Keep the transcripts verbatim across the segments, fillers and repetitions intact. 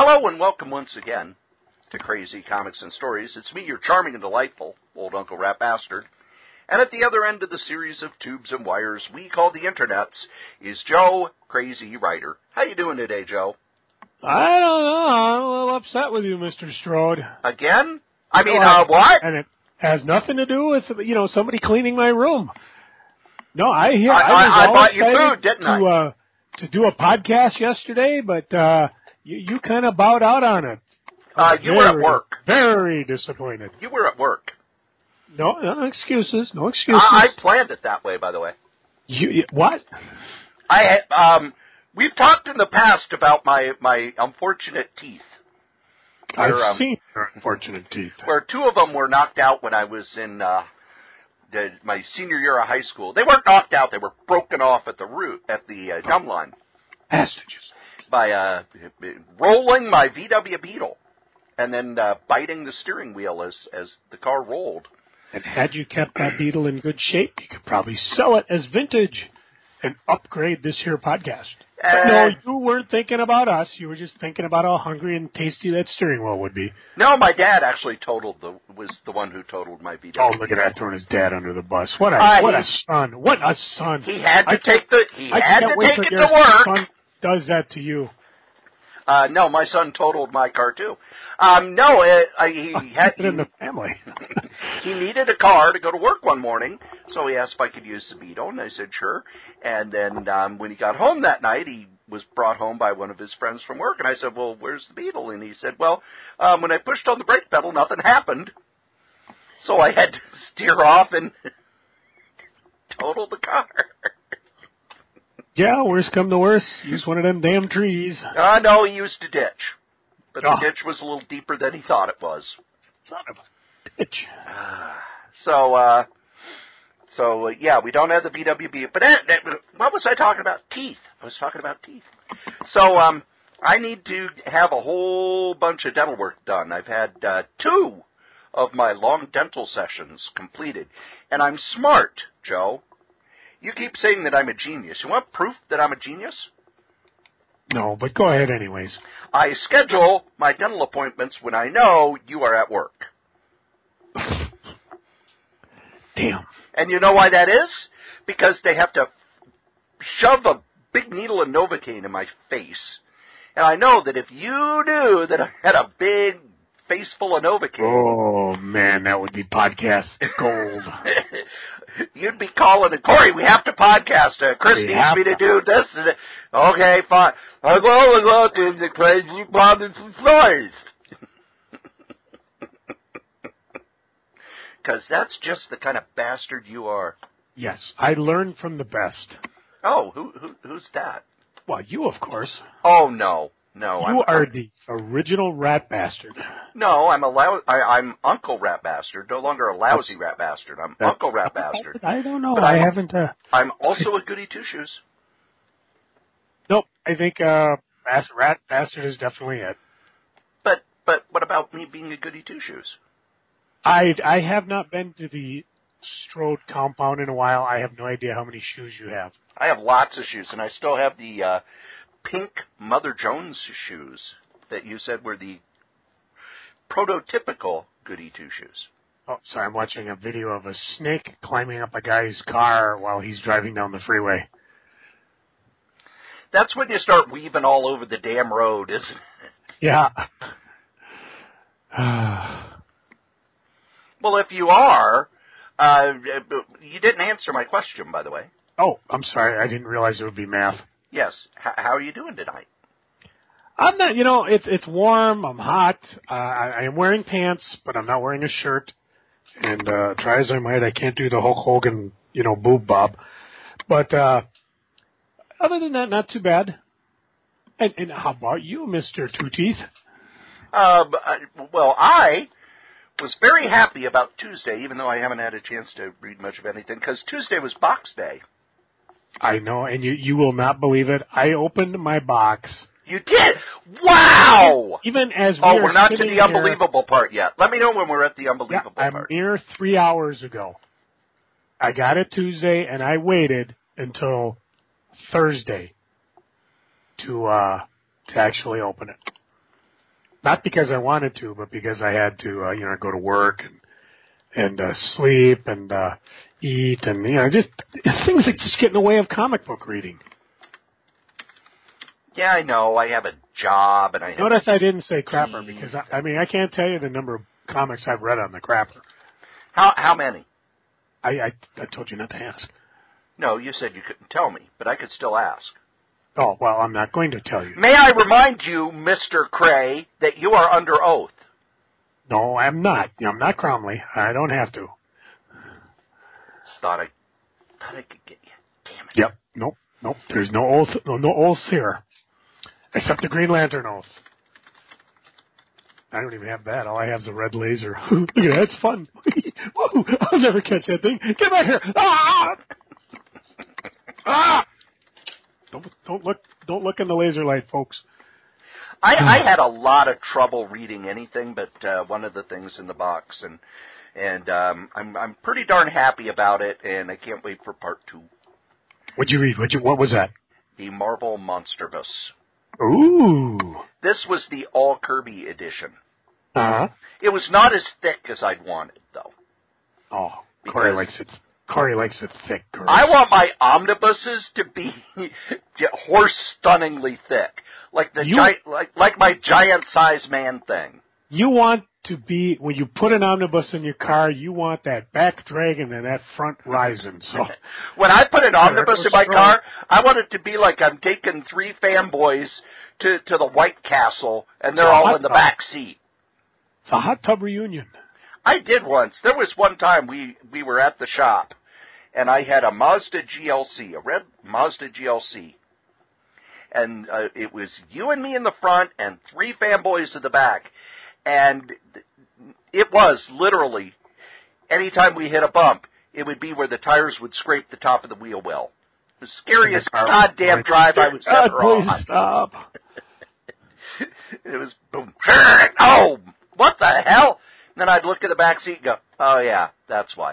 Hello and welcome once again to Crazy Comics and Stories. It's me, your charming and delightful old Uncle Rat Bastard. And at the other end of the series of tubes and wires we call the internets is Joe Crazy Writer. How you doing today, Joe? I don't know. I'm a little upset with you, Mister Strode. Again? I mean, no, uh, what? And it has nothing to do with, you know, somebody cleaning my room. No, I hear. I, I, I, was I all bought you excited food, didn't to, I? Uh, to do a podcast yesterday, but uh, you, you kind of bowed out on it. Uh, you very, were at work. Very disappointed. You were at work. No, no excuses. No excuses. I, I planned it that way, by the way. You, you what? I um, we've talked in the past about my my unfortunate teeth. I've where, um, seen your unfortunate teeth. Where two of them were knocked out when I was in uh, the, my senior year of high school. They weren't knocked out; they were broken off at the root at the uh, gum line. Hostages. By uh, rolling my V W Beetle and then uh, biting the steering wheel as as the car rolled. And had you kept that Beetle in good shape, you could probably sell it as vintage and upgrade this here podcast. Uh, but no, you weren't thinking about us. You were just thinking about how hungry and tasty that steering wheel would be. No, my dad actually totaled the was the one who totaled my V W. Oh, look at that, throwing his dad under the bus. What a uh, what a son! What a son! He had to I take the he I had can't to wait take it your to work. Son does that to you? Uh, no, my son totaled my car too. Um, no, it, uh, he had it in the family. He needed a car to go to work one morning, so he asked if I could use the Beetle, and I said sure. And then um, when he got home that night, he was brought home by one of his friends from work, and I said, "Well, where's the Beetle?" And he said, "Well, um, when I pushed on the brake pedal, nothing happened, so I had to steer off and total the car." Yeah, worst come to worst, use one of them damn trees. Uh, no, he used a ditch. But oh. the ditch was a little deeper than he thought it was. Son of a ditch. So, uh, so uh, yeah, we don't have the B W B. But that, that, what was I talking about? Teeth. I was talking about teeth. So, um, I need to have a whole bunch of dental work done. I've had uh, two of my long dental sessions completed. And I'm smart, Joe. You keep saying that I'm a genius. You want proof that I'm a genius? No, but go ahead anyways. I schedule my dental appointments when I know you are at work. Damn. And you know why that is? Because they have to shove a big needle of Novocaine in my face. And I know that if you knew that I had a big face full of Novocaine... Oh, man, that would be podcast gold. You'd be calling it, Corey, we have to podcast. Uh, Chris we needs me to, to do this. And, okay, fine. I'll go go to the crazy problems and stories. Because that's just the kind of bastard you are. Yes, I learned from the best. Oh, who, who who's that? Well, you, of course. Oh, no. No, you I'm, are I'm, the original rat bastard. No, I'm a lou- I, I'm Uncle Rat Bastard. No longer a lousy that's, rat bastard. I'm Uncle Rat Bastard. I don't know. But I I'm, haven't. Uh, I'm also a goody two shoes. Nope. I think uh, Rat Bastard is definitely it. But but what about me being a goody two shoes? I I have not been to the Strode compound in a while. I have no idea how many shoes you have. I have lots of shoes, and I still have the uh, pink Mother Jones shoes that you said were the prototypical goody two shoes. Oh, sorry, I'm watching a video of a snake climbing up a guy's car while he's driving down the freeway. That's when you start weaving all over the damn road, isn't it? Yeah. Well, if you are, uh, you didn't answer my question, by the way. Oh, I'm sorry. I didn't realize it would be math. Yes. H- how are you doing tonight? I'm not, you know, it's it's warm. I'm hot. Uh, I, I am wearing pants, but I'm not wearing a shirt. And uh, try as I might, I can't do the Hulk Hogan, you know, boob bob. But uh, other than that, not too bad. And, and how about you, Mister Two Teeth? Uh, well, I was very happy about Tuesday, even though I haven't had a chance to read much of anything, because Tuesday was Box Day. I know, and you, you will not believe it. I opened my box. You did? Wow! Even as we oh, are we're not to the here, unbelievable part yet. Let me know when we're at the unbelievable yeah, part. A mere three hours ago. I got it Tuesday, and I waited until Thursday to uh, to actually open it. Not because I wanted to, but because I had to, uh, you know, go to work and and uh, sleep and uh, eat and, you know, just things that just get in the way of comic book reading. Yeah, I know. I have a job and I have... Notice I didn't say crapper because, I, I mean, I can't tell you the number of comics I've read on the crapper. How how many? I, I, I told you not to ask. No, you said you couldn't tell me, but I could still ask. Oh, well, I'm not going to tell you. May I remind you, Mister Cray, that you are under oath? No, I'm not. I'm not Cromley. I don't have to. Thought I, thought I could get you. Damn it. Yep. Nope. Nope. There's no oath. No, no oaths here, except the Green Lantern oath. I don't even have that. All I have is a red laser. Look at that. It's fun. Whoa, I'll never catch that thing. Get back here. Ah! Ah! Don't, don't look, don't look in the laser light, folks. I, I had a lot of trouble reading anything but uh, one of the things in the box, and and um, I'm I'm pretty darn happy about it, and I can't wait for part two. What'd you read? What'd you, what was that? The Marvel Monsterbus. Ooh. This was the All Kirby edition. Uh-huh. It was not as thick as I'd wanted, though. Oh, Corey likes it. Corey likes it thick. Corey. I want my omnibuses to be horse-stunningly thick, like the You- gi- like like my giant-sized man thing. You want to be, when you put an omnibus in your car, you want that back dragging and that front rising. So when I put an omnibus in my strong. car, I want it to be like I'm taking three fanboys to, to the White Castle, and they're A all hot in the tub. back seat. It's a hot tub reunion. I did once. There was one time we, we were at the shop, and I had a Mazda G L C, a red Mazda G L C. And uh, it was you and me in the front and three fanboys in the back. And it was literally, anytime we hit a bump, it would be where the tires would scrape the top of the wheel well. The scariest goddamn drive I was God, ever please on. stop. It was boom. Oh, what the hell? And then I'd look at the back seat and go, oh yeah, that's why.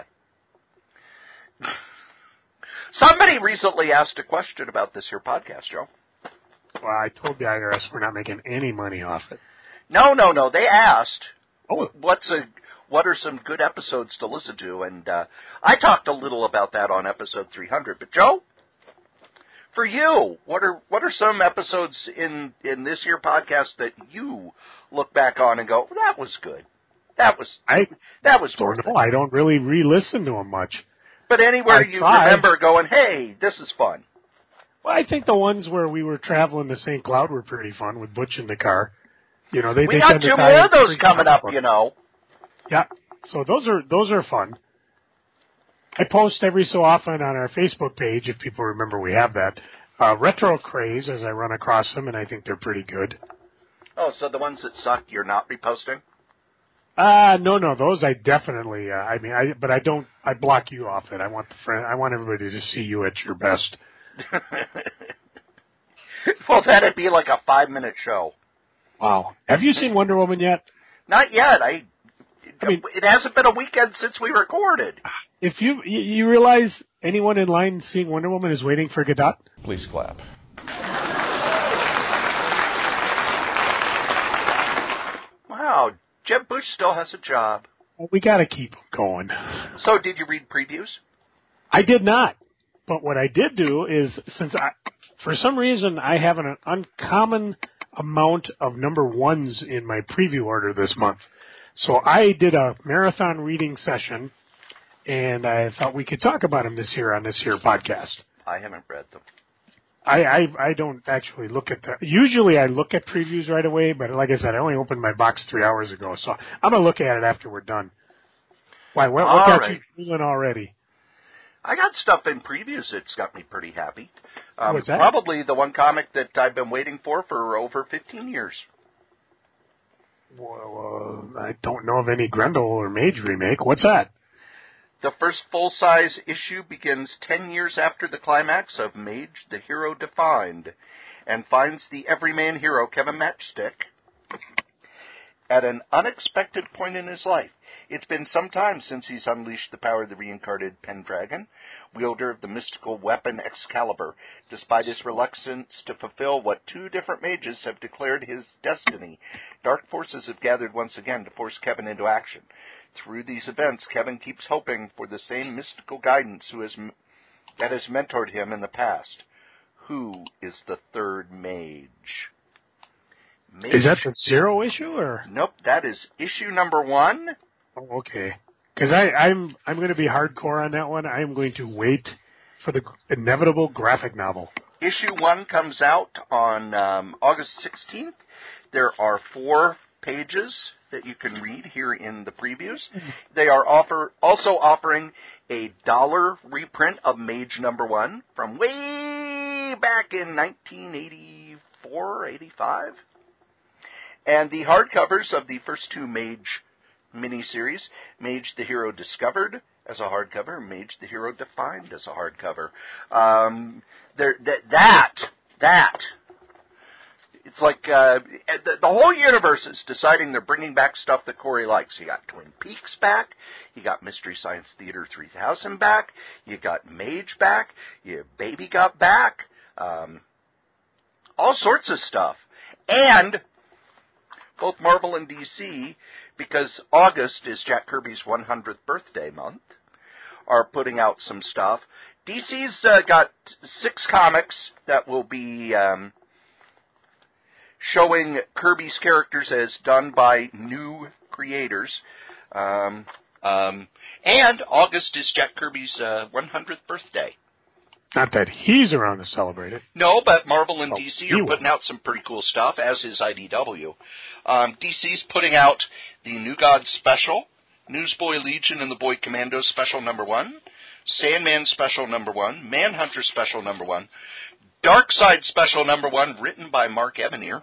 Somebody recently asked a question about this here podcast, Joe. Well, I told the I R S we're not making any money off it. No, no, no. They asked, Oh. what's a, what are some good episodes to listen to? And uh, I talked a little about that on episode three hundred. But, Joe, for you, what are what are some episodes in, in this here podcast that you look back on and go, that was good? That was I that was don't worth know. it. I don't really re-listen to them much. But anywhere I you tried. remember going, hey, this is fun. Well, I think the ones where we were traveling to Saint Cloud were pretty fun with Butch in the car. You know, they We they got tend to two tie more in of those pretty coming comic up, book. you know. Yeah. So those are those are fun. I post every so often on our Facebook page, if people remember we have that, uh, Retro Craze as I run across them, and I think they're pretty good. Oh, so the ones that suck, you're not reposting? Uh, no, no, those I definitely, uh, I mean, I, but I don't, I block you off it. I want the friend, I want everybody to see you at your best. Well, that'd be like a five-minute show. Wow. Have you seen Wonder Woman yet? Not yet. I, I mean, it hasn't been a weekend since we recorded. If you, you, you realize anyone in line seeing Wonder Woman is waiting for Godot? Please clap. Wow, Jeb Bush still has a job. Well, we gotta keep going. So, did you read previews? I did not. But what I did do is, since I, for some reason, I have an uncommon amount of number ones in my preview order this month. So I did a marathon reading session, and I thought we could talk about them this year on this here podcast. I haven't read them. I, I I don't actually look at the. Usually I look at previews right away, but like I said, I only opened my box three hours ago, so I'm gonna look at it after we're done. Why? What, what got right. you feeling already? I got stuff in previews that's got me pretty happy. Um, What's that? Probably the one comic that I've been waiting for for over fifteen years. Well, uh, I don't know of any Grendel or Mage remake. What's that? The first full-size issue begins ten years after the climax of Mage, the Hero Defined, and finds the everyman hero, Kevin Matchstick, at an unexpected point in his life. It's been some time since he's unleashed the power of the reincarnated Pendragon, wielder of the mystical weapon Excalibur, despite his reluctance to fulfill what two different mages have declared his destiny. Dark forces have gathered once again to force Kevin into action. Through these events, Kevin keeps hoping for the same mystical guidance who has, that has mentored him in the past. Who is the third mage? mage? Is that the zero issue, or? Nope, that is issue number one. Oh, okay. Because I'm I'm going to be hardcore on that one. I am going to wait for the inevitable graphic novel. Issue one comes out on um, August sixteenth. There are four pages that you can read here in the previews. They are offer also offering a dollar reprint of Mage number one from way back in nineteen eighty-four, eighty-five. And the hardcovers of the first two Mage miniseries, Mage the Hero Discovered as a hardcover, Mage the Hero Defined as a hardcover. Um, there, that, that, that, it's like uh, the, the whole universe is deciding they're bringing back stuff that Corey likes. You got Twin Peaks back, you got Mystery Science Theater three thousand back, you got Mage back, your Baby got back, um, all sorts of stuff. And both Marvel and D C, because August is Jack Kirby's one hundredth birthday month, are putting out some stuff. D C's uh, got six comics that will be um, showing Kirby's characters as done by new creators. Um, um, and August is Jack Kirby's uh, one hundredth birthday. Not that he's around to celebrate it. No, but Marvel and oh, D C are putting will. out some pretty cool stuff, as is I D W. Um, D C's putting out the New Gods Special, Newsboy Legion and the Boy Commando Special number one, Sandman Special number one, Manhunter Special number one, Darkseid Special number one, written by Mark Evanier,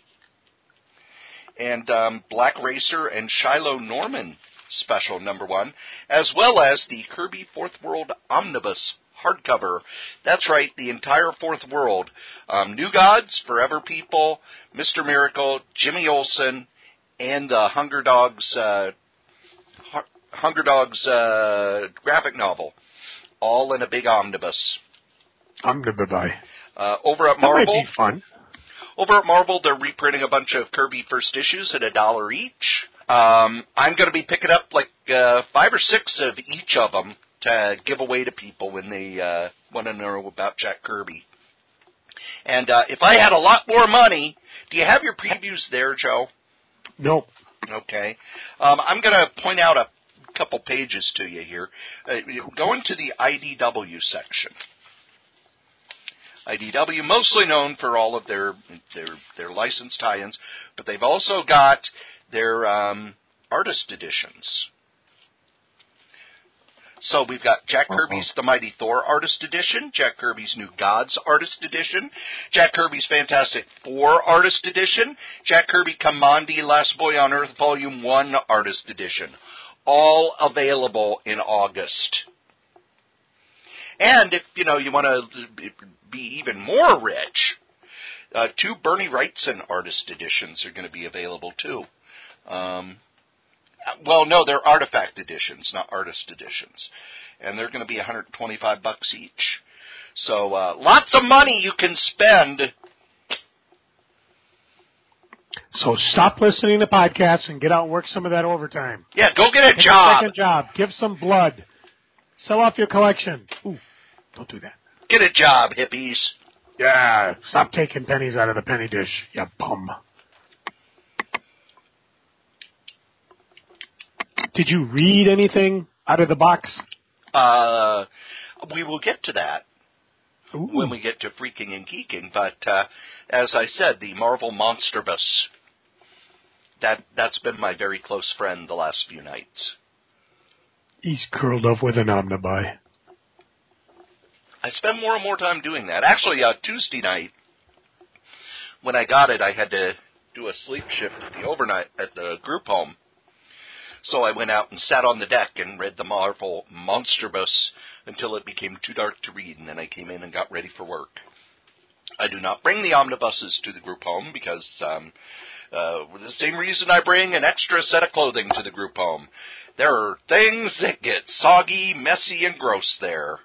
and um, Black Racer and Shiloh Norman Special number one, as well as the Kirby Fourth World Omnibus hardcover. That's right, the entire Fourth World. Um, New Gods, Forever People, Mister Miracle, Jimmy Olsen, and the Hunger Dogs uh, Hunger Dogs uh, graphic novel, all in a big omnibus. Omnibus. Uh, over at That Marvel, might be fun. Over at Marvel, they're reprinting a bunch of Kirby first issues at a dollar each. Um, I'm going to be picking up like uh, five or six of each of them to give away to people when they uh, want to know about Jack Kirby. And uh, if I had a lot more money, do you have your previews there, Joe? Nope. Okay. Um, I'm going to point out a couple pages to you here. Uh, go into the I D W section. I D W, mostly known for all of their their, their licensed tie-ins, but they've also got their um, artist editions. So we've got Jack Uh-oh. Kirby's The Mighty Thor Artist Edition, Jack Kirby's New Gods Artist Edition, Jack Kirby's Fantastic Four Artist Edition, Jack Kirby Kamandi Last Boy on Earth Volume one Artist Edition. All available in August. And if, you know, you want to be even more rich, uh, two Bernie Wrightson Artist Editions are going to be available too. Um... Well, no, they're artifact editions, not artist editions. And they're going to be one hundred twenty-five bucks each. So, uh, lots of money you can spend. So stop listening to podcasts and get out and work some of that overtime. Yeah, go get a Take job. A second job. Give some blood. Sell off your collection. Ooh, don't do that. Get a job, hippies. Yeah, stop taking pennies out of the penny dish, you bum. Did you read anything out of the box? Uh, we will get to that Ooh. when we get to Freaking and Geeking. But uh, as I said, the Marvel Monsterbus, that, that's been my very close friend the last few nights. He's curled up with an omnibuy. I spend more and more time doing that. Actually, uh, Tuesday night, when I got it, I had to do a sleep shift at the overnight at the group home. So I went out and sat on the deck and read the Marvel Monsterbus until it became too dark to read, and then I came in and got ready for work. I do not bring the omnibuses to the group home because um, Uh, the same reason I bring an extra set of clothing to the group home. There are things that get soggy, messy, and gross there.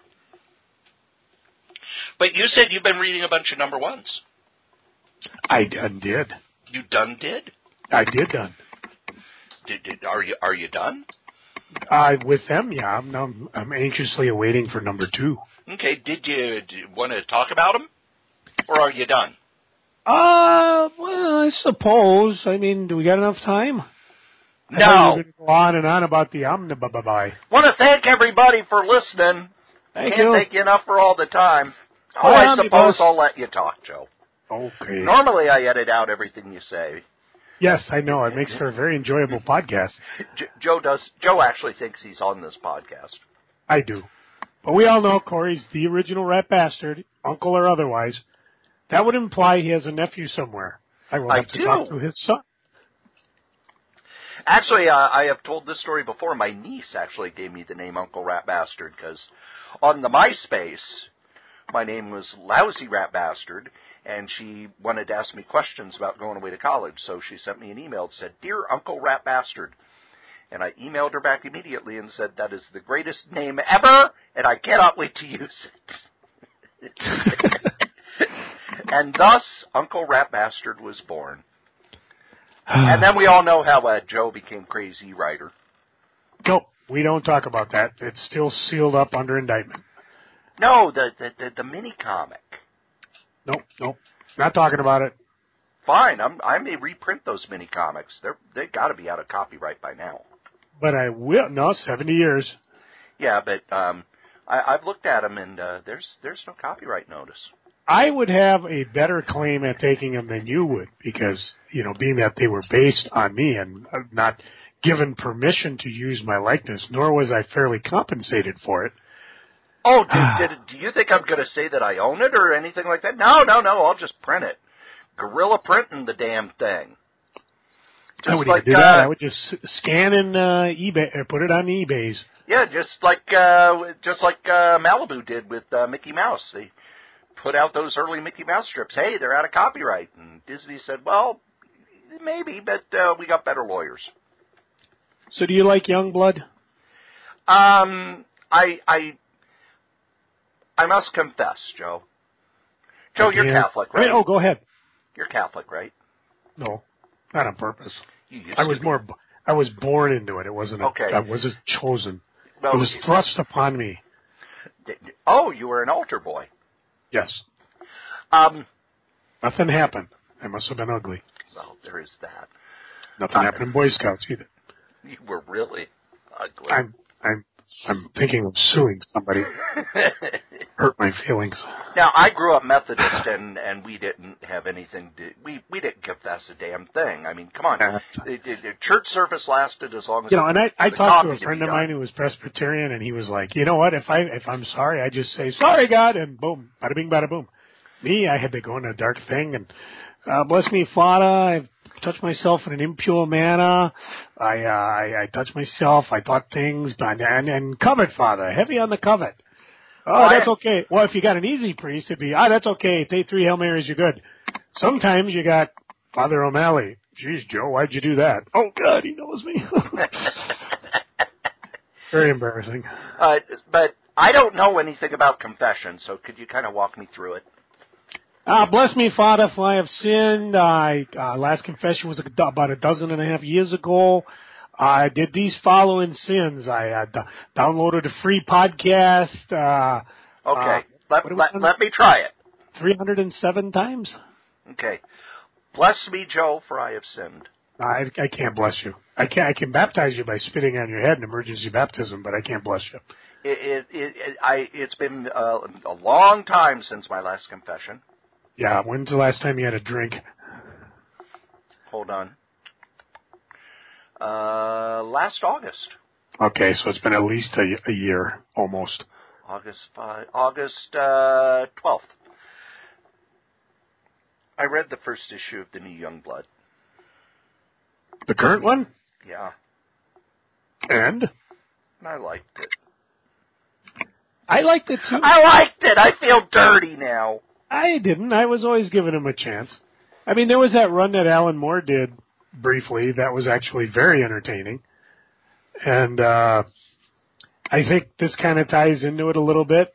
But you said you've been reading a bunch of number ones. I done did. You done did? I did done. Did, did are you are you done? Uh, with them, yeah. I'm, I'm I'm anxiously awaiting for number two. Okay. Did you, do you want to talk about them, or are you done? Uh, well, I suppose. I mean, do we got enough time? I No. thought you were going to go on and on about the omnibus. Want to thank everybody for listening. Thank Can't you. thank you enough for all the time. Oh, Bye, I omnibus. suppose I'll let you talk, Joe. Okay. Normally I edit out everything you say. Yes, I know. It makes for a very enjoyable podcast. J- Joe does. Joe actually thinks he's on this podcast. I do. But we all know Corey's the original rat bastard, uncle or otherwise. That would imply he has a nephew somewhere. I will have I to do. talk to his son. Actually, uh, I have told this story before. My niece actually gave me the name Uncle Rat Bastard because on the MySpace, my name was Lousy Rat Bastard, and she wanted to ask me questions about going away to college. So she sent me an email that said, "Dear Uncle Rat Bastard." And I emailed her back immediately and said, "That is the greatest name ever, and I cannot wait to use it." And thus, Uncle Rat Bastard was born. And then we all know how uh, Joe became Crazy Writer. Nope, we don't talk about that. It's still sealed up under indictment. No, the the, the, the mini comic. Nope, nope, not talking about it. Fine, I'm, I may reprint those mini comics. They're they got to be out of copyright by now. But I will. No, seventy years. Yeah, but um, I, I've looked at them and uh, there's there's no copyright notice. I would have a better claim at taking them than you would because, you know, being that they were based on me and not given permission to use my likeness, nor was I fairly compensated for it. Oh, did, did, do you think I'm going to say that I own it or anything like that? No, no, no, I'll just print it. Guerrilla printing the damn thing. Just I would like, even do that. uh, I would just scan in uh, eBay or put it on eBay's. Yeah, just like uh, just like uh, Malibu did with uh, Mickey Mouse. They put out those early Mickey Mouse strips. Hey, they're out of copyright. And Disney said, well, maybe, but uh, we got better lawyers. So do you like Youngblood? Um, I, I, I must confess, Joe. Joe, you're Again. Catholic, right? I mean, oh, go ahead. You're Catholic, right? No, not on purpose. You used I was to be. more. I was born into it. It wasn't. A, Okay. I wasn't chosen. Well, it was thrust upon me. Oh, you were an altar boy. Yes. Um, Nothing happened. I must have been ugly. so there is that. Nothing Uh, happened in Boy Scouts either. You were really ugly. I'm. I'm. I'm thinking of suing somebody. Hurt my feelings. Now, I grew up Methodist, and, and we didn't have anything to, we, we didn't confess a damn thing. I mean, come on. Uh, The, the, the church service lasted as long as You know, and I, I the talked to a coffee friend be of done. mine who was Presbyterian, and he was like, you know what, if, I, if I'm sorry, I just say, sorry, God, and boom, bada bing, bada boom. Me, I had to go in a dark thing, and uh, bless me, Father, I've touched myself in an impure manner. I, uh, I, I touched myself, I thought things, but, and, and covet, Father, heavy on the covet. Oh, Well, that's I- okay. Well, if you got an easy priest, it'd be, ah, that's okay. Take three Hail Marys, you're good. Sometimes you got Father O'Malley. Geez, Joe, why'd you do that? Oh, God, he knows me. Very embarrassing. Uh, but I don't know anything about confession, so could you kind of walk me through it? Ah, bless me, Father, for I have sinned. I, uh, last confession was a, about a dozen and a half years ago. I did these following sins. I uh, d- downloaded a free podcast. Uh, Okay, uh, let, what are we let, on? let me try it. three hundred seven times? Okay. Bless me, Joe, for I have sinned. I, I can't bless you. I can I can baptize you by spitting on your head in emergency baptism, but I can't bless you. It, it, it, it, I, it's been uh, a long time since my last confession. Yeah, when's the last time you had a drink? Hold on. Uh, last August. Okay, so it's been at least a, a year, almost. August five, August uh, twelfth. I read the first issue of the new Youngblood. The current one? Yeah, And? and I liked it. I liked it too. I liked it. I feel dirty now. I didn't. I was always giving him a chance. I mean, there was that run that Alan Moore did briefly that was actually very entertaining. And uh, I think this kind of ties into it a little bit.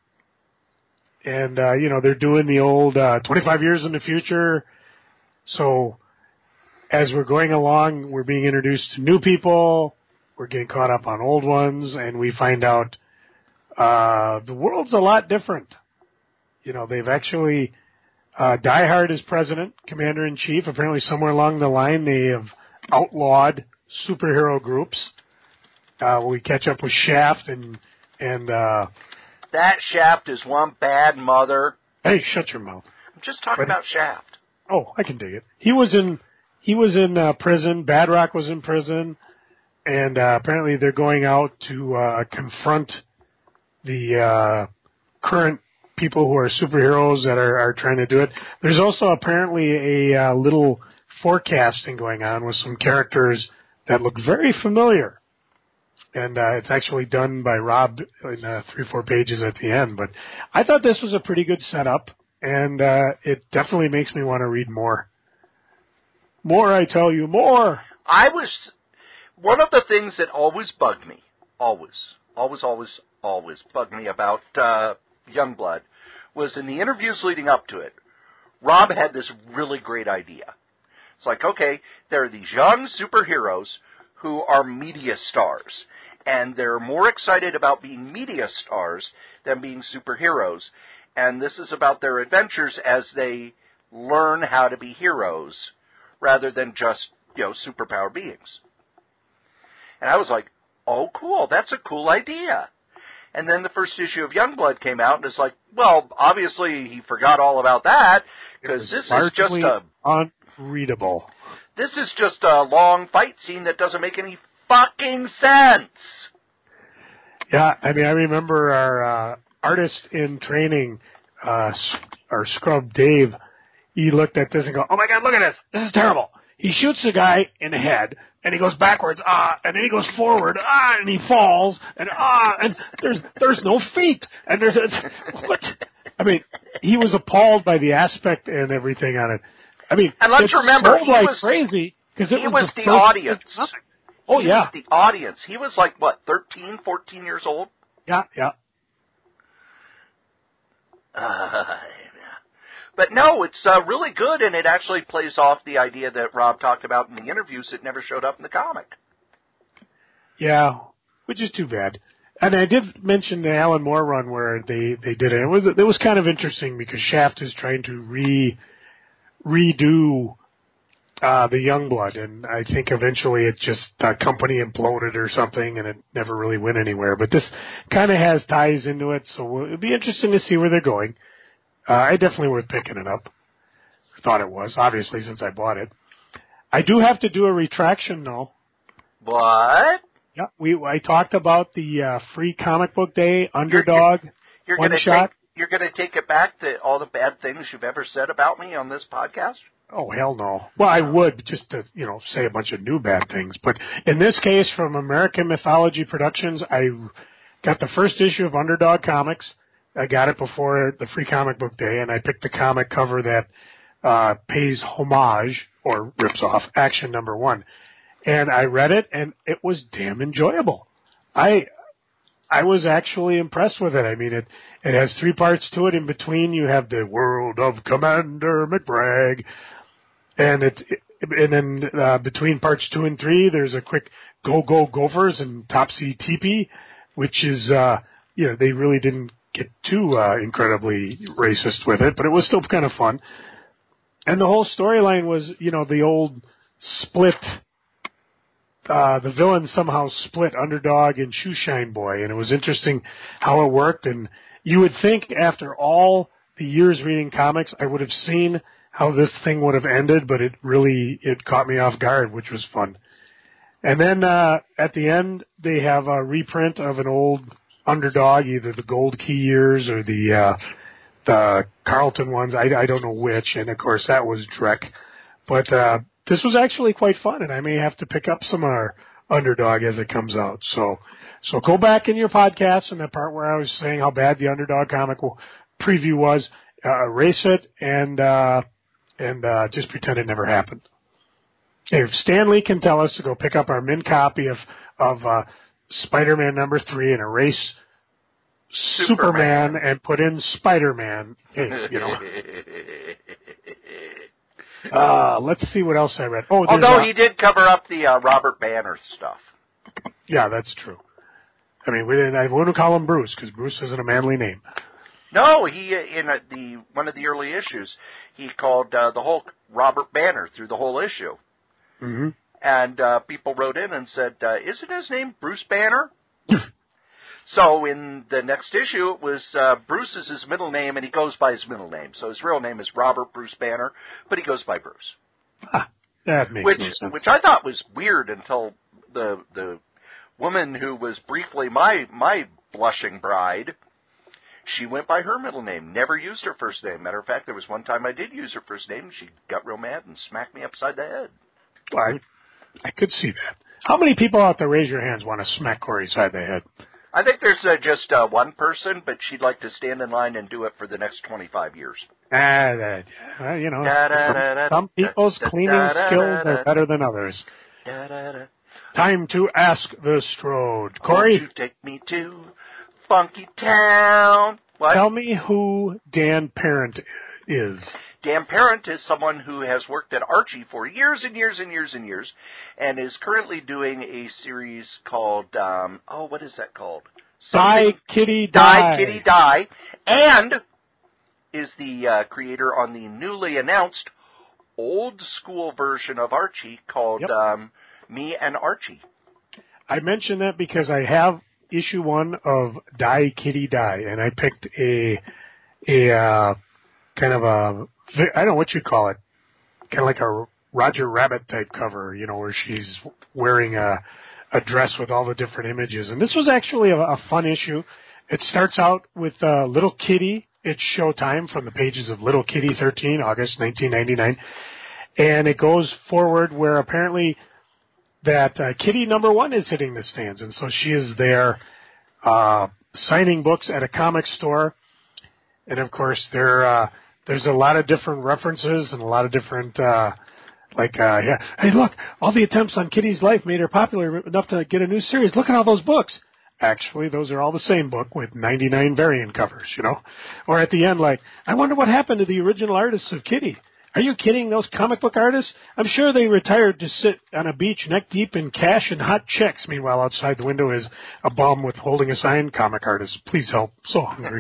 And, uh, you know, they're doing the old uh, twenty-five years in the future. So as we're going along, we're being introduced to new people. We're getting caught up on old ones. And we find out uh, the world's a lot different. You know, they've actually, uh, Die Hard is president, commander-in-chief. Apparently somewhere along the line they have outlawed superhero groups. Uh, we catch up with Shaft and, and, uh, that Shaft is one bad mother. Hey, shut your mouth. I'm just talking but, about Shaft. Oh, I can dig it. He was in, he was in, uh, prison. Badrock was in prison. And, uh, apparently they're going out to, uh, confront the, uh, current people who are superheroes that are, are trying to do it. There's also apparently a, uh, little forecasting going on with some characters that look very familiar. And uh, it's actually done by Rob in uh, three or four pages at the end. But I thought this was a pretty good setup, and uh, it definitely makes me want to read more. More, I tell you, more. I was, one of the things that always bugged me, always, always, always, always bugged me about uh, Youngblood was in the interviews leading up to it, Rob had this really great idea. It's like, okay, there are these young superheroes who are media stars, and they're more excited about being media stars than being superheroes. And this is about their adventures as they learn how to be heroes rather than just, you know, superpower beings. And I was like, oh, cool, that's a cool idea. And then the first issue of Youngblood came out, and it's like, well, obviously he forgot all about that, because this is just a... unreadable. This is just a long fight scene that doesn't make any fucking sense. Yeah, I mean, I remember our uh, artist in training, uh, our scrub Dave, he looked at this and go, oh my God, look at this. This is terrible. He shoots the guy in the head, and he goes backwards, ah, and then he goes forward, ah, and he falls, and ah, and there's there's no feet, and there's a, what? I mean, he was appalled by the aspect and everything on it. I mean, and let's remember, he like was crazy because it he was, was the, the audience. Oh he yeah, was the audience. He was like what, thirteen, fourteen years old? Yeah, yeah. Uh, But no, it's uh, really good, and it actually plays off the idea that Rob talked about in the interviews that never showed up in the comic. Yeah, which is too bad. And I did mention the Alan Moore run where they, they did it. It was it was kind of interesting because Shaft is trying to re redo uh, the Youngblood, and I think eventually it just the uh, company imploded or something, and it never really went anywhere. But this kind of has ties into it, so it'll be interesting to see where they're going. Uh, I definitely worth picking it up. I thought it was, obviously, since I bought it. I do have to do a retraction, though. What? Yeah, we. I talked about the uh, free comic book day underdog you're, you're, you're one gonna shot. Take, you're going to take it back to all the bad things you've ever said about me on this podcast? Oh, hell no. Well, I would, just to, you know, say a bunch of new bad things. But in this case, from American Mythology Productions, I got the first issue of Underdog Comics. I got it before the free comic book day, and I picked the comic cover that uh, pays homage, or rips off, Action Number One. And I read it, and it was damn enjoyable. I I was actually impressed with it. I mean, it, it has three parts to it. In between, you have the world of Commander McBragg. And it, it and then uh, between parts two and three, there's a quick Go Go Gophers and Topsy Teepee, which is, uh, you know, they really didn't get too uh, incredibly racist with it, but it was still kind of fun. And the whole storyline was, you know, the old split, uh, the villain somehow split Underdog and Shoeshine Boy, and it was interesting how it worked. And you would think after all the years reading comics, I would have seen how this thing would have ended, but it really, it caught me off guard, which was fun. And then uh, at the end, they have a reprint of an old Underdog, either the Gold Key years or the uh, the Carlton ones. I, I don't know which, and of course that was Drek. But uh, this was actually quite fun, and I may have to pick up some more Underdog as it comes out. So, so go back in your podcast and the part where I was saying how bad the Underdog comic preview was, uh, erase it, and uh, and uh, just pretend it never happened. If Stan Lee can tell us to go pick up our mint copy of of uh, Spider-Man number three and erase Superman, Superman and put in Spider-Man, hey, you know. uh, let's see what else I read. Oh, although a, he did cover up the uh, Robert Banner stuff. Yeah, that's true. I mean, we didn't. I wouldn't call him Bruce because Bruce isn't a manly name. No, he in uh, the one of the early issues, he called uh, the Hulk Robert Banner through the whole issue. Mm-hmm. And uh, people wrote in and said, uh, "Isn't his name Bruce Banner?" So in the next issue, it was uh, Bruce is his middle name, and he goes by his middle name. So his real name is Robert Bruce Banner, but he goes by Bruce. Ah, that makes which, no sense. Which I thought was weird until the the woman who was briefly my my blushing bride, she went by her middle name, never used her first name. Matter of fact, there was one time I did use her first name, and she got real mad and smacked me upside the head. Well, I, I could see that. How many people out there, raise your hands, want to smack Corey side the head? I think there's uh, just uh, one person, but she'd like to stand in line and do it for the next twenty-five years. Ah, that, uh, you know, some, some people's cleaning skills are better than others. Time to ask the Strode. Corey? Won't you take me to Funky Town? What? Tell me who Dan Parent is. Dan Parent is someone who has worked at Archie for years and years and years and years, and is currently doing a series called, um, oh, what is that called? Die Kitty Die. Die Kitty Die, and is the uh, creator on the newly announced old school version of Archie called yep. um, Me and Archie. I mention that because I have issue one of Die Kitty Die, and I picked a a uh, kind of a I don't know what you call it, kind of like a Roger Rabbit type cover, you know, where she's wearing a, a dress with all the different images. And this was actually a, a fun issue. It starts out with uh, Little Kitty. It's Showtime from the pages of Little Kitty thirteen, August nineteen ninety-nine. And it goes forward where apparently that uh, Kitty number one is hitting the stands. And so she is there uh, signing books at a comic store. And, of course, they're... Uh, There's a lot of different references and a lot of different, uh, like, uh, yeah. Hey, look, all the attempts on Kitty's life made her popular enough to get a new series. Look at all those books. Actually, those are all the same book with ninety-nine variant covers, you know. Or at the end, like, I wonder what happened to the original artists of Kitty. Are you kidding, those comic book artists? I'm sure they retired to sit on a beach neck deep in cash and hot checks. Meanwhile, outside the window is a bum with holding a sign, comic artist. Please help. So hungry.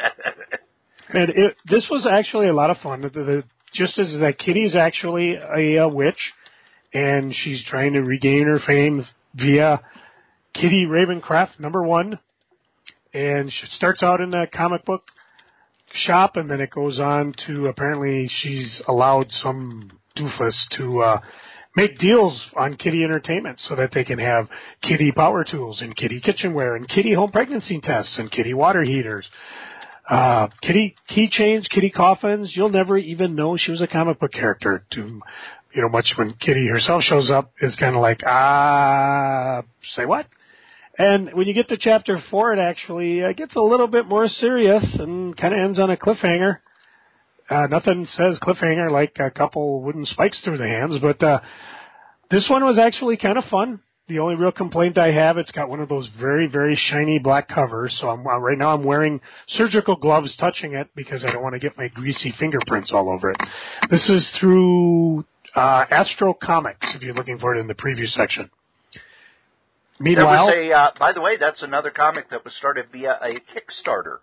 And it, this was actually a lot of fun. The, the, just as that Kitty's actually a, a witch, and she's trying to regain her fame via Kitty Ravencroft, number one. And she starts out in a comic book shop, and then it goes on to apparently she's allowed some doofus to uh, make deals on Kitty Entertainment so that they can have Kitty power tools and Kitty kitchenware and Kitty home pregnancy tests and Kitty water heaters. Uh, Kitty keychains, Kitty coffins. You'll never even know she was a comic book character. To you know, much when Kitty herself shows up is kind of like, ah, uh, say what? And when you get to chapter four, it actually uh, gets a little bit more serious and kind of ends on a cliffhanger. Uh, nothing says cliffhanger like a couple wooden spikes through the hands, but uh, this one was actually kind of fun. The only real complaint I have, it's got one of those very, very shiny black covers. So I'm, uh, right now I'm wearing surgical gloves touching it because I don't want to get my greasy fingerprints all over it. This is through uh, Astro Comics, if you're looking for it in the preview section. Meanwhile, there was a, uh, by the way, that's another comic that was started via a Kickstarter.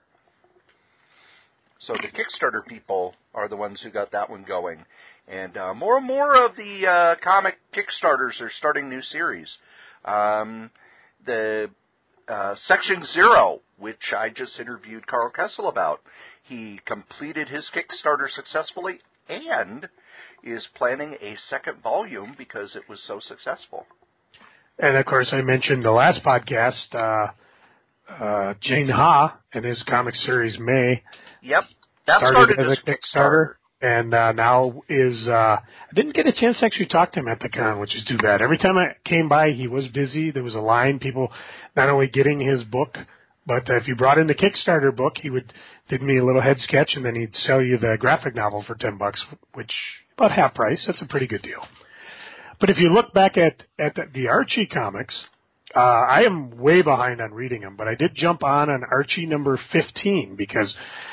So the Kickstarter people are the ones who got that one going. And uh, more and more of the uh, comic Kickstarters are starting new series. Um, the uh, Section Zero, which I just interviewed Carl Kessel about, he completed his Kickstarter successfully and is planning a second volume because it was so successful. And, of course, I mentioned the last podcast, uh, uh, Jane Ha and his comic series May. Yep. That started, started as a Kickstarter. And uh, now is, uh, I didn't get a chance to actually talk to him at the con, which is too bad. Every time I came by, he was busy. There was a line, people not only getting his book But uh, if you brought in the Kickstarter book, he would give me a little head sketch, and then he'd sell you the graphic novel for ten bucks, which about half price. That's a pretty good deal. But if you look back at at the Archie comics, uh, I am way behind on reading them, but I did jump on on Archie number fifteen because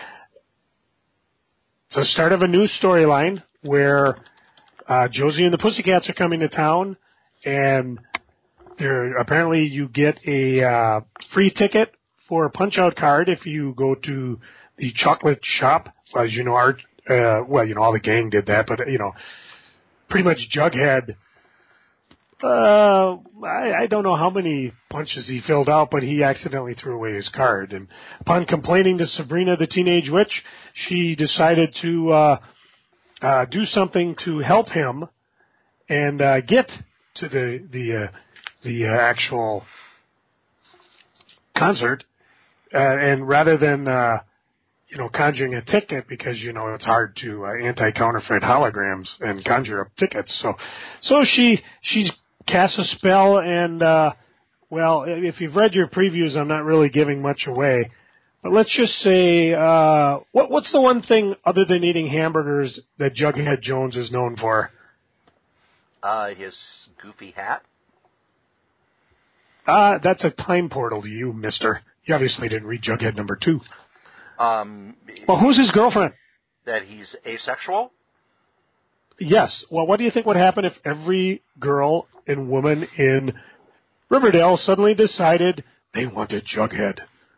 it's the start of a new storyline where uh, Josie and the Pussycats are coming to town, and there apparently you get a uh, free ticket for a punch-out card if you go to the chocolate shop. As you know, our, uh, well, you know, all the gang did that, but, you know, pretty much Jughead, uh, I, I don't know how many punches he filled out, but he accidentally threw away his card. And upon complaining to Sabrina the Teenage Witch, she decided to uh, uh, do something to help him and uh, get to the, the, uh, the uh, actual concert. Uh, and rather than, uh, you know, conjuring a ticket, because, you know, it's hard to uh, anti-counterfeit holograms and conjure up tickets. So, so she, she casts a spell and, uh, well, if you've read your previews, I'm not really giving much away. But let's just say, uh, what, what's the one thing other than eating hamburgers that Jughead Jones is known for? Uh, his goofy hat. Uh, that's a time portal to you, mister. You obviously didn't read Jughead number two. Um, well, who's his girlfriend? That he's asexual? Yes. Well, what do you think would happen if every girl and woman in Riverdale suddenly decided they wanted Jughead?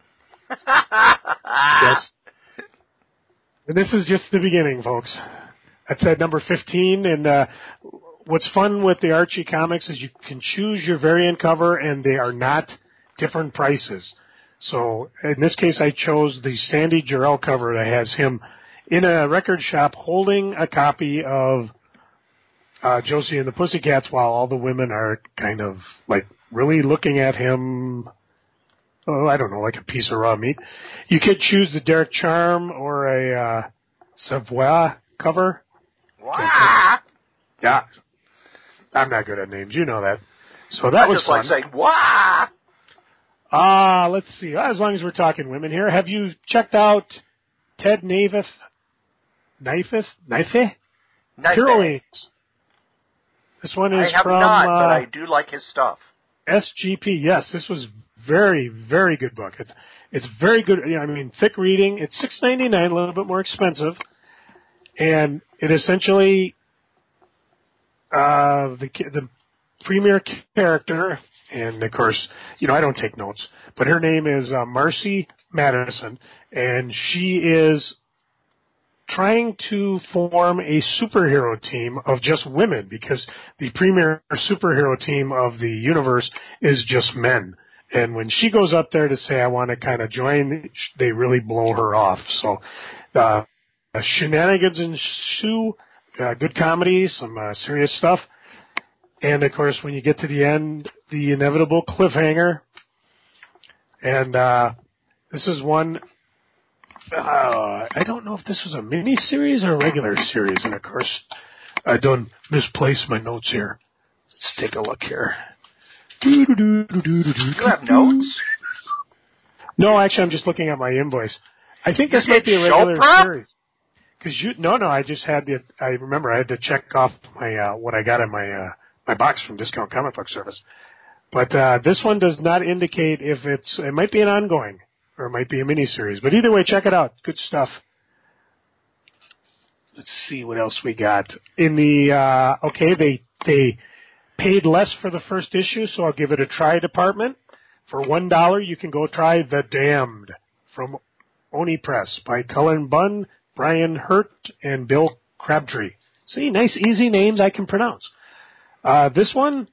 Yes. And this is just the beginning, folks. That's at number fifteen, and uh, what's fun with the Archie comics is you can choose your variant cover, and they are not different prices. So in this case, I chose the Sandy Jarrell cover that has him in a record shop holding a copy of uh, Josie and the Pussycats while all the women are kind of like really looking at him, oh, I don't know, like a piece of raw meat. You could choose the Derek Charm or a uh, Savoy cover. Wow. Yeah. I'm not good at names. You know that. So that I was just fun. like saying, wow. Ah, uh, let's see. As long as we're talking women here, have you checked out Ted Navith? Knifeth? Knife? Heroines. This one is I have from not, uh, but I do like his stuff. S G P. Yes, this was very, very good book. It's it's very good. You know, I mean, thick reading. It's six ninety-nine, a little bit more expensive, and it essentially uh, the the premier character. And, of course, you know, I don't take notes, but her name is uh, Marcy Madison, and she is trying to form a superhero team of just women because the premier superhero team of the universe is just men. And when she goes up there to say, I want to kind of join, they really blow her off. So uh, shenanigans ensue, uh, good comedy, some uh, serious stuff. And, of course, when you get to the end, the inevitable cliffhanger. And uh, this is one, uh, I don't know if this was a mini-series or a regular series. And, of course, I don't misplace my notes here. Let's take a look here. You have notes? No, actually, I'm just looking at my invoice. I think You this might be a did show regular prep? series. Because you, no, no, I just had the, I remember I had to check off my, uh, what I got in my, uh, my box from Discount Comic Book Service. But uh, this one does not indicate if it's, it might be an ongoing, or it might be a miniseries. But either way, check it out. Good stuff. Let's see what else we got. In the, uh, okay, they they paid less for the first issue, so I'll give it a try department. For one dollar, you can go try The Damned from Oni Press by Cullen Bunn, Brian Hurt, and Bill Crabtree. See, nice, easy names I can pronounce. Uh, this one,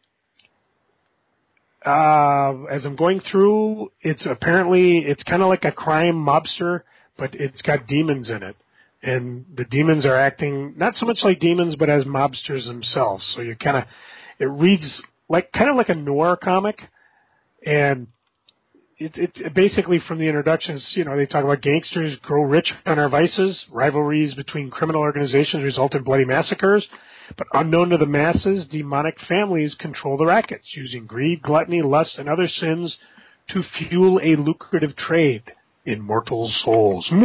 uh, as I'm going through, it's apparently, it's kind of like a crime mobster, but it's got demons in it. And the demons are acting not so much like demons, but as mobsters themselves. So you kind of, it reads like, kind of like a noir comic. And it, it basically from the introductions, you know, they talk about gangsters grow rich on our vices, rivalries between criminal organizations result in bloody massacres. But unknown to the masses, demonic families control the rackets, using greed, gluttony, lust, and other sins to fuel a lucrative trade, immortal souls. And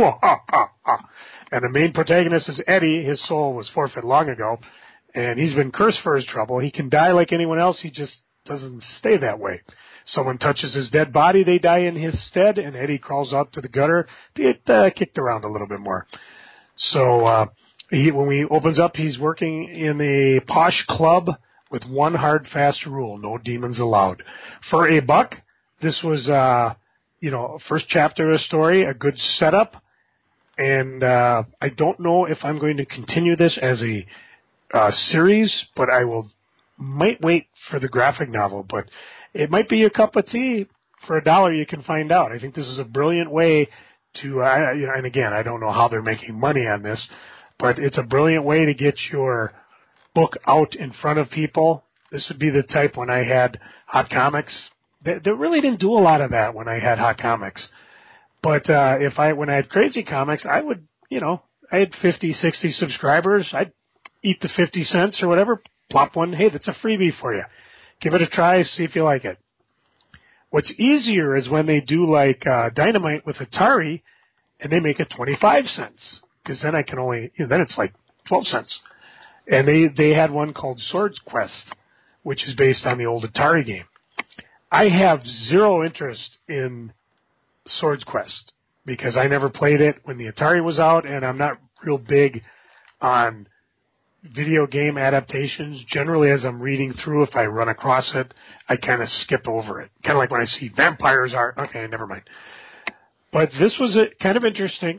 the main protagonist is Eddie. His soul was forfeit long ago, and he's been cursed for his trouble. He can die like anyone else. He just doesn't stay that way. Someone touches his dead body, they die in his stead, and Eddie crawls out to the gutter to get uh, kicked around a little bit more. So uh, he, when he opens up, he's working in a posh club with one hard, fast rule: no demons allowed. For a buck, this was, uh, you know, first chapter of a story, a good setup, and uh, I don't know if I'm going to continue this as a uh, series, but I will might wait for the graphic novel, but it might be a cup of tea. For a dollar, you can find out. I think this is a brilliant way to, uh, you know, and again, I don't know how they're making money on this, but it's a brilliant way to get your book out in front of people. This would be the type when I had Hot Comics. They, they really didn't do a lot of that when I had Hot Comics. But uh, if I, when I had Crazy Comics, I would, you know, I had fifty, sixty subscribers. I'd eat the fifty cents or whatever, plop one. Hey, that's a freebie for you. Give it a try, see if you like it. What's easier is when they do like uh, Dynamite with Atari, and they make it twenty-five cents, because then I can only, you know, then it's like twelve cents. And they, they had one called Swords Quest, which is based on the old Atari game. I have zero interest in Swords Quest because I never played it when the Atari was out, and I'm not real big on video game adaptations. Generally, as I'm reading through, if I run across it, I kind of skip over it. Kind of like when I see vampires are, okay, never mind. But this was a, kind of interesting.